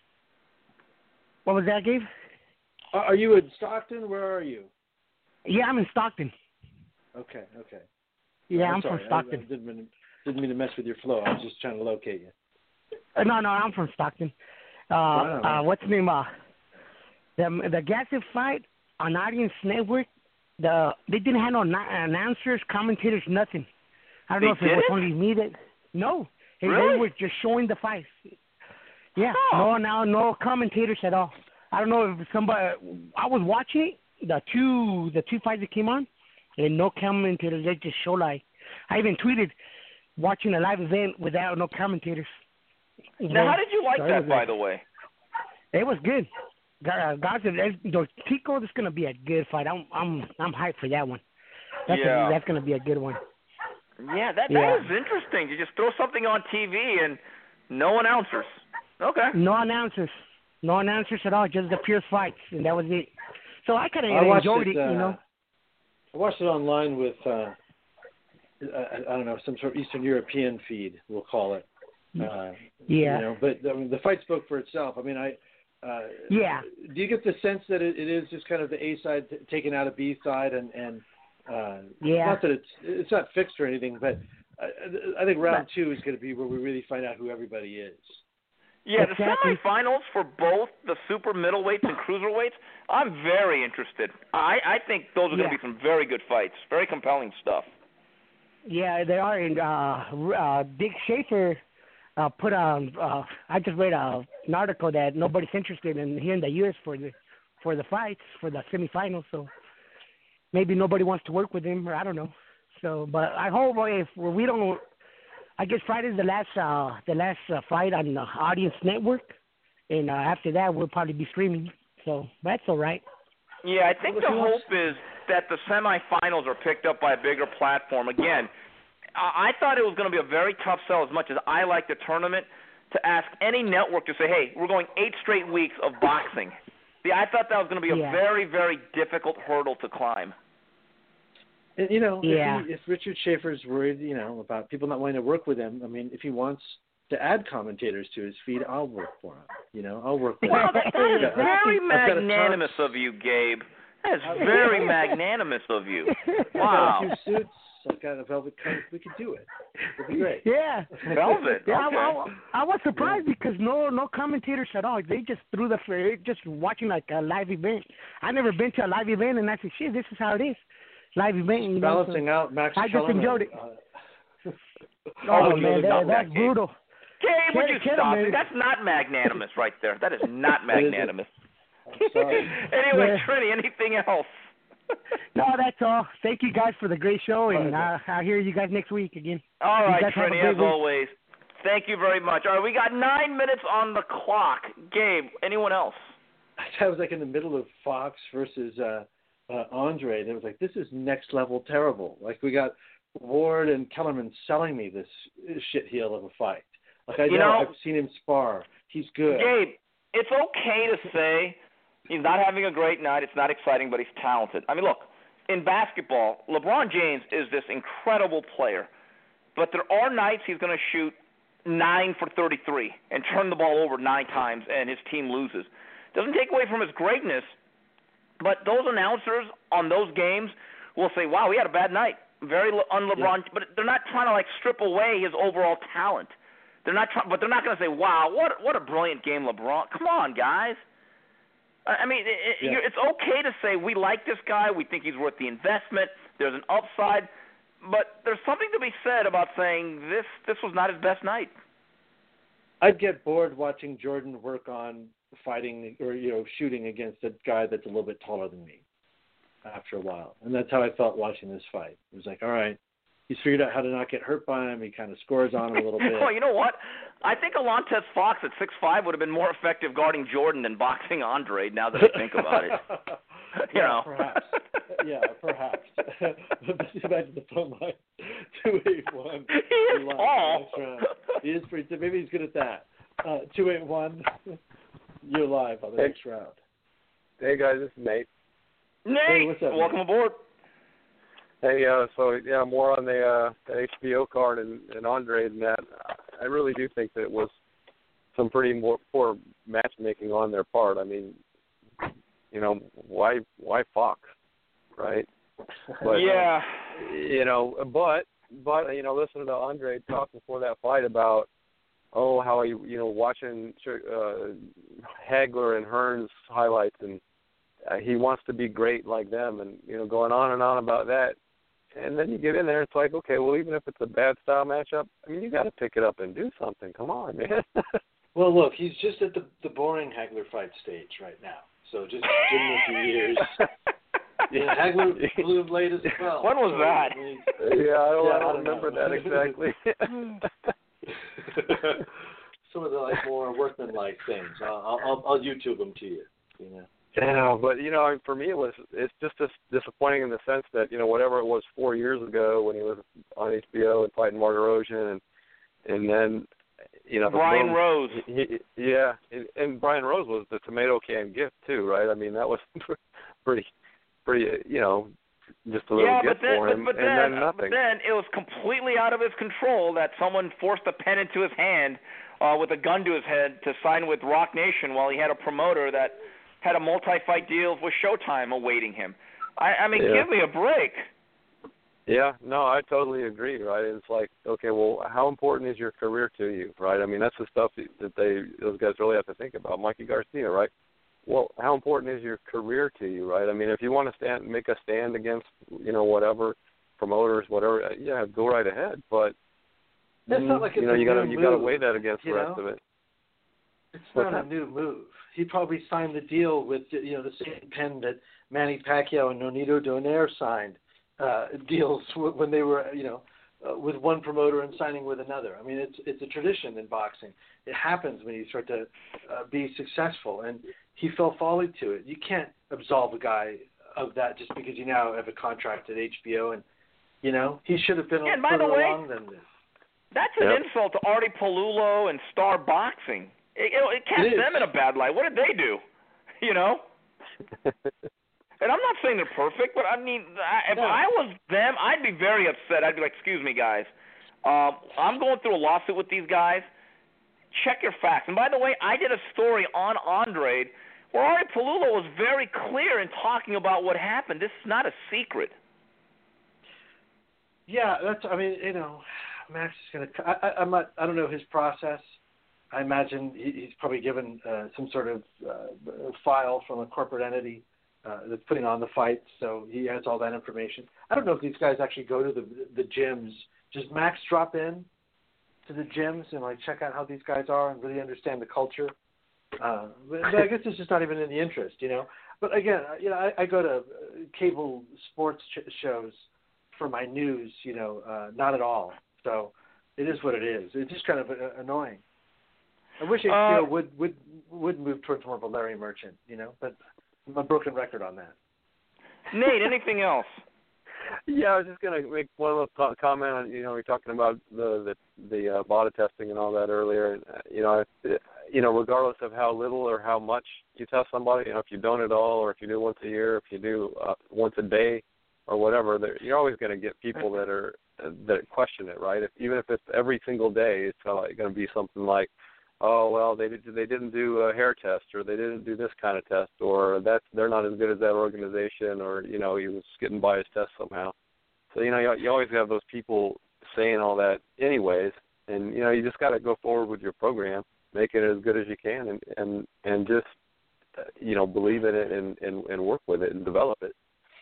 What was that, Gabe? Uh, are you in Stockton? Where are you? Yeah, I'm in Stockton. Okay, okay. Yeah, I'm, I'm sorry. from Stockton. I, I didn't, mean, didn't mean to mess with your flow. I was just trying to locate you. Uh, no, no, I'm from Stockton. Uh, Wow. uh, what's the name? Uh, the the Gasif fight on Audience Network. The they didn't have no na- announcers, commentators, nothing. I don't They know if it was didn't? only me that. No, they, Really? they were just showing the fights. Yeah, Huh. no, no, no commentators at all. I don't know if somebody. I was watching it, the two the two fights that came on, and no commentators. They just show like. I even tweeted watching a live event without no commentators. Now, how did you like So it that, was by good. the way? It was good. God, God said, Tico, this is gonna be a good fight. I'm, I'm, I'm hyped for that one. That's Yeah. a, that's gonna be a good one. Yeah, that that Yeah. is interesting. You just throw something on T V and no announcers. Okay. No announcers, no announcers at all. Just the pure fights, and that was it. So I kind I of watched enjoyed it, it, uh, you know. I watched it online with, uh, I, I don't know, some sort of Eastern European feed, we'll call it. Uh, yeah. You know, but I mean, the fight spoke for itself. I mean, I. Uh, yeah. Do you get the sense that it, it is just kind of the A side t- taking out a B side, and and uh, yeah. not that it's it's not fixed or anything, but I, I think round two is going to be where we really find out who everybody is. Yeah, exactly. the semifinals for both the super middleweights and cruiserweights, I'm very interested. I, I think those are going to yeah. be some very good fights, very compelling stuff. Yeah, they are. And uh, uh, Dick Schaefer uh, put on. Uh, I just read a, an article that nobody's interested in here in the U S for the for the fights for the semifinals. So maybe nobody wants to work with him, or I don't know. So, but I hope if we don't. I guess Friday's the last uh, the last uh, fight on the Audience Network, and uh, after that we'll probably be streaming. So that's all right. Yeah, I think the hope is that the semifinals are picked up by a bigger platform. Again, I thought it was going to be a very tough sell as much as I like the tournament to ask any network to say, hey, we're going eight straight weeks of boxing. Yeah, I thought that was going to be a yeah. very, very difficult hurdle to climb. And, you know, yeah. if, he, if Richard Schaefer's worried, you know, about people not wanting to work with him, I mean, if he wants to add commentators to his feed, I'll work for him. You know, I'll work with wow, him. That, that is very magnanimous of you, Gabe. That is very magnanimous of you. Wow. I've got a few suits. I've got a velvet coat. We could do it. It'd be great. Yeah. Velvet. Yeah, okay. I, I, I was surprised yeah. because no no commentators at all. They just threw the just watching like a live event. I never been to a live event, and I said, shit, this is how it is. Live event. You know, balancing so out Max I just enjoyed it. Uh, oh, oh man, that, that's brutal. Gabe, would you Kid, stop man. it? That's not magnanimous right there. That is not magnanimous. I'm sorry. Anyway, yeah. Trini, anything else? No, that's all. Thank you guys for the great show, and uh, I'll hear you guys next week again. All right, Trini, as week. always. Thank you very much. All right, we got nine minutes on the clock. Gabe, anyone else? I was like in the middle of Fox versus uh, uh, Andre, and it was like, this is next level terrible. Like, we got Ward and Kellerman selling me this shit heel of a fight. Like, I you know, know I've seen him spar. He's good. Gabe, it's okay to say he's not having a great night. It's not exciting, but he's talented. I mean, look, in basketball, LeBron James is this incredible player, but there are nights he's going to shoot nine for thirty-three and turn the ball over nine times, and his team loses. Doesn't take away from his greatness, but those announcers on those games will say, wow, he had a bad night. Very un-LeBron, yeah. But they're not trying to, like, strip away his overall talent. They're not trying, but they're not going to say, wow, what what a brilliant game, LeBron. Come on, guys. I mean, it, yeah. it's okay to say we like this guy, we think he's worth the investment, there's an upside, but there's something to be said about saying this this was not his best night. I'd get bored watching Jordan work on fighting or, you know, shooting against a guy that's a little bit taller than me after a while. And that's how I felt watching this fight. It was like, all right, he's figured out how to not get hurt by him. He kind of scores on him a little bit. Well, you know what? I think Alontes Fox at six five would have been more effective guarding Jordan than boxing Andre, now that I think about it. you yeah, know. perhaps. Yeah, perhaps. But let's get back to the phone line. two eight one. He is tall. He is pretty, maybe he's good at that. Uh, two eight one. You're live on the hey. next round. Hey, guys, this is Nate. Nate, hey, what's up, welcome Nate? aboard. Hey, uh, so yeah, more on the uh, the H B O card and, and Andre than that. I really do think that it was some pretty more poor matchmaking on their part. I mean, you know, why why Fox, right? But, yeah. Uh, you know, but but you know, listening to Andre talk before that fight about oh how he you know watching uh, Hagler and Hearns highlights and uh, he wants to be great like them and you know going on and on about that. And then you get in there, it's like, okay, well, even if it's a bad style matchup, I mean, you got to pick it up and do something. Come on, man. Well, look, he's just at the the boring Hagler fight stage right now. So just give him a few years. Yeah, Hagler blew him late as well. When was so, that? I mean, yeah, I don't, yeah, I don't I don't remember know. that exactly. Some of the like more workman-like things. I'll, I'll I'll YouTube them to you. You know. Yeah, but you know, for me, it was it's just dis- disappointing in the sense that you know whatever it was four years ago when he was on H B O and fighting Martirosyan, and and then you know Brian boom, Rose. He, he, yeah, and, and Brian Rose was the tomato can gift too, right? I mean, that was pretty, pretty, you know, just a little yeah, gift but then, for him, but, but and then, then nothing. But then it was completely out of his control that someone forced a pen into his hand uh, with a gun to his head to sign with Rock Nation while he had a promoter that had a multi-fight deal with Showtime awaiting him. I, I mean, Yeah. give me a break. Yeah, no, I totally agree, right? It's like, okay, well, how important is your career to you, right? I mean, that's the stuff that they, those guys really have to think about. Mikey Garcia, right? Well, how important is your career to you, right? I mean, if you want to stand, make a stand against, you know, whatever, promoters, whatever, yeah, go right ahead. But, It's not like you it's know, a you got to new you got to move, weigh that against the you rest know? of it. It's What's not that? a new move. He probably signed the deal with, you know, the same pen that Manny Pacquiao and Nonito Donaire signed uh, deals w- when they were, you know, uh, with one promoter and signing with another. I mean, it's it's a tradition in boxing. It happens when you start to uh, be successful, and he fell folly to it. You can't absolve a guy of that just because you now have a contract at H B O, and you know he should have been And by further the way, along than this. That's an Yep. insult to Artie Palulo and Star Boxing. It, it, it casts It is. them in a bad light. What did they do? You know? And I'm not saying they're perfect, but I mean, I, if Yeah. I was them, I'd be very upset. I'd be like, excuse me, guys. Um, I'm going through a lawsuit with these guys. Check your facts. And by the way, I did a story on Andre where Artie Palulo was very clear in talking about what happened. This is not a secret. Yeah, that's. I mean, you know, Max is going to. I, I, I'm not. I don't know his process. I imagine he, he's probably given uh, some sort of uh, file from a corporate entity uh, that's putting on the fight, so he has all that information. I don't know if these guys actually go to the the gyms. Does Max drop in to the gyms and like check out how these guys are and really understand the culture? Uh, but, but I guess it's just not even in the interest, you know. But again, you know, I, I go to cable sports ch- shows for my news, you know, uh, not at all. So it is what it is. It's just kind of uh, annoying. I wish H B O Uh, would, would would move towards more of a Larry Merchant, you know, but I'm a broken record on that. Nate, anything else? Yeah, I was just going to make one little co- comment on, you know, we were talking about the the, the uh, body testing and all that earlier. And, uh, you know, if, you know, regardless of how little or how much you test somebody, you know, if you don't at all, or if you do once a year, if you do uh, once a day or whatever, you're always going to get people that are uh, that question it, right? If, even if it's every single day, it's like going to be something like, oh, well, they did, they didn't do a hair test, or they didn't do this kind of test, or that's they're not as good as that organization, or, you know, he was getting by his test somehow. So, you know, you, you always have those people saying all that anyways, and, you know, you just got to go forward with your program, make it as good as you can, and, and, and just, uh, you know, believe in it and, and, and work with it and develop it.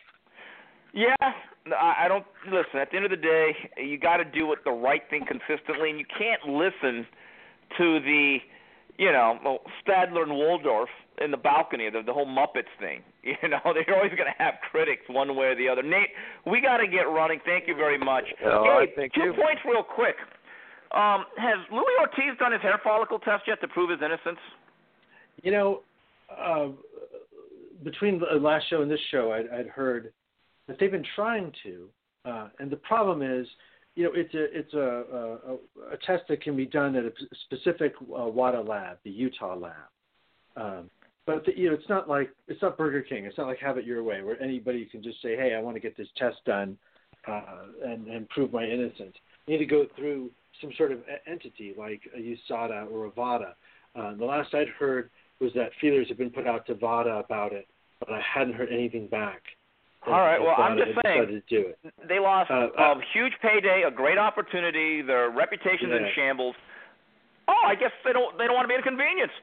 Yeah, I I don't listen. At the end of the day, you got to do it the right thing consistently, and you can't listen to the, you know, well, Stadler and Waldorf in the balcony, the, the whole Muppets thing. You know, they're always going to have critics one way or the other. Nate, we got to get running. Thank you very much. All hey, right, thank two you. points real quick. Um, has Louis Ortiz done his hair follicle test yet to prove his innocence? You know, uh, between the last show and this show, I'd, I'd heard that they've been trying to, uh, and the problem is, you know, it's a it's a, a, a test that can be done at a specific uh, WADA lab, the Utah lab. Um, but the, you know, it's not like it's not Burger King. It's not like Have It Your Way, where anybody can just say, "Hey, I want to get this test done uh, and, and prove my innocence." You need to go through some sort of entity like a U S A D A or a VADA. Uh, the last I'd heard was that feelers had been put out to VADA about it, but I hadn't heard anything back. All right, well, I'm just saying, to do it. they lost Uh, a uh, huge payday, a great opportunity. Their reputation's in Yeah. shambles. Oh, I guess they don't they don't want to be inconvenienced.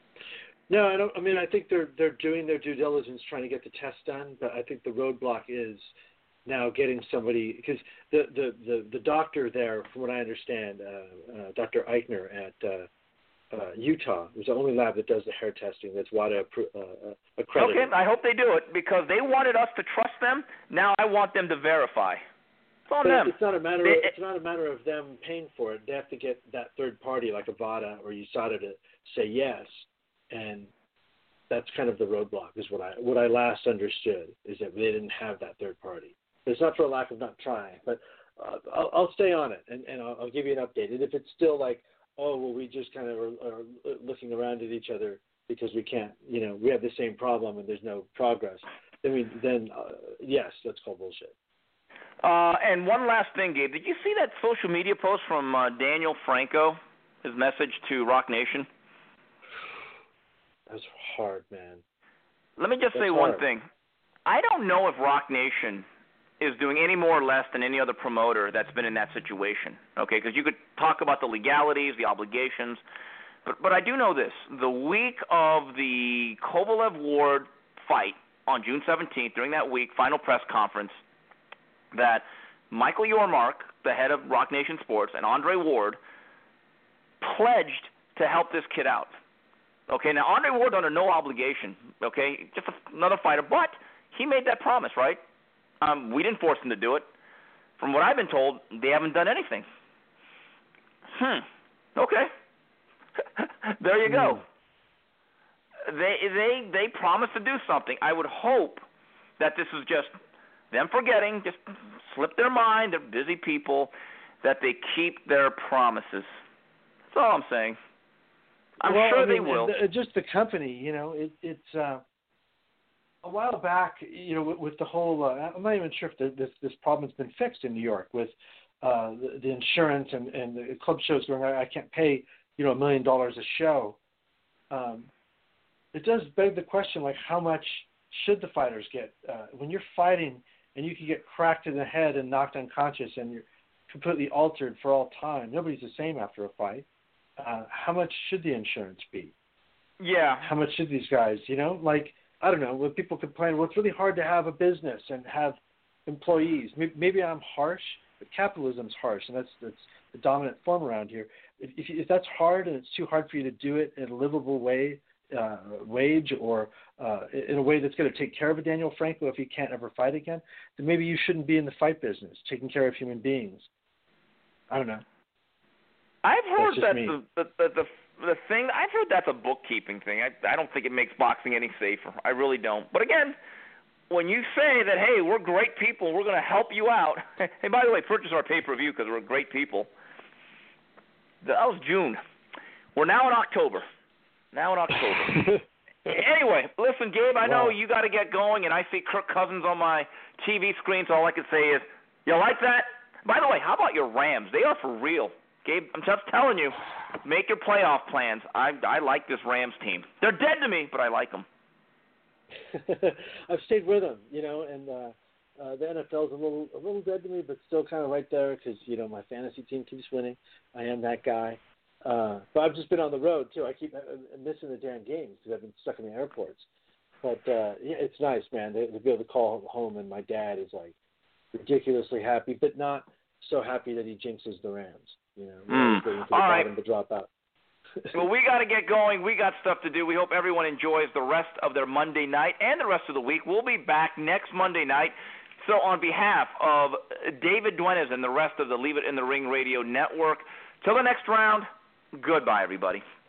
No, I don't. I mean, I think they're they're doing their due diligence trying to get the test done, but I think the roadblock is now getting somebody, because the, the, the, the doctor there, from what I understand, uh, uh, Doctor Eichner at uh, uh, Utah, is the only lab that does the hair testing that's WADA appro- uh, accredited. Okay, I hope they do it because they wanted us to trust them. Now I want them to verify. It's on But them. It's not a matter. They- Of, it's not a matter of them paying for it. They have to get that third party, like a VADA or U S A D A, to say yes, and that's kind of the roadblock. Is what I what I last understood is that they didn't have that third party. It's not for a lack of not trying, but uh, I'll, I'll stay on it and, and I'll, I'll give you an update. And if it's still like, oh well, we just kind of are, are looking around at each other because we can't, you know, we have the same problem and there's no progress, I mean, then uh, yes, that's called bullshit. Uh, and one last thing, Gabe. Did you see that social media post from uh, Daniel Franco? His message to Rock Nation. That's hard, man. Let me just That's say hard. one thing. I don't know if Rock Nation is doing any more or less than any other promoter that's been in that situation. Okay, because you could talk about the legalities, the obligations, but but I do know this: the week of the Kovalev Ward fight on June seventeenth, during that week, final press conference, that Michael Yormark, the head of Rock Nation Sports, and Andre Ward pledged to help this kid out. Okay, now Andre Ward under no obligation, okay, just a, another fighter, but he made that promise, right? Um, we didn't force him to do it. From what I've been told, they haven't done anything. Hmm, okay. There you go. Mm. They they they promised to do something. I would hope that this is just them forgetting, just slip their mind, they're busy people, that they keep their promises. That's all I'm saying. I'm well, sure I mean, they will. The, just the company, you know, it, it's uh, a while back, you know, with, with the whole. Uh, I'm not even sure if the, this this problem's been fixed in New York with uh, the, the insurance and, and the club shows going. I, I can't pay, you know, a million dollars a show. Um, it does beg the question, like, how much should the fighters get uh, when you're fighting and you can get cracked in the head and knocked unconscious and you're completely altered for all time? Nobody's the same after a fight. Uh, how much should the insurance be? Yeah. How much should these guys, you know, like, I don't know, when people complain, well, it's really hard to have a business and have employees. Maybe, maybe I'm harsh, but capitalism's harsh, and that's, that's the dominant form around here. If, if, if that's hard and it's too hard for you to do it in a livable way, uh, wage, or uh, in a way that's going to take care of a Daniel Franco if he can't ever fight again, then maybe you shouldn't be in the fight business, taking care of human beings. I don't know. I've heard that's that the, the, the, the the thing, I've heard that's a bookkeeping thing. I, I don't think it makes boxing any safer. I really don't. But again, when you say that, hey, we're great people, we're going to help you out. Hey, by the way, purchase our pay-per-view because we're great people. That was June. We're now in October. Now in October. Anyway, listen, Gabe, I know Wow. you got to get going, and I see Kirk Cousins on my T V screen, so all I can say is, you like that? By the way, how about your Rams? They are for real. Gabe, I'm just telling you, make your playoff plans. I I like this Rams team. They're dead to me, but I like them. I've stayed with them, you know, and uh, uh, the N F L's a little a little dead to me, but still kind of right there because, you know, my fantasy team keeps winning. I am that guy. Uh, but I've just been on the road, too. I keep uh, missing the damn games because I've been stuck in the airports. But uh, yeah, it's nice, man, to, to be able to call home, and my dad is, like, ridiculously happy, but not so happy that he jinxes the Rams. You know, Mm. waiting for the All right. bottom to drop out. Well, we got to get going. We got stuff to do. We hope everyone enjoys the rest of their Monday night and the rest of the week. We'll be back next Monday night. So on behalf of David Duenas and the rest of the Leave It in the Ring Radio Network, till the next round, goodbye, everybody.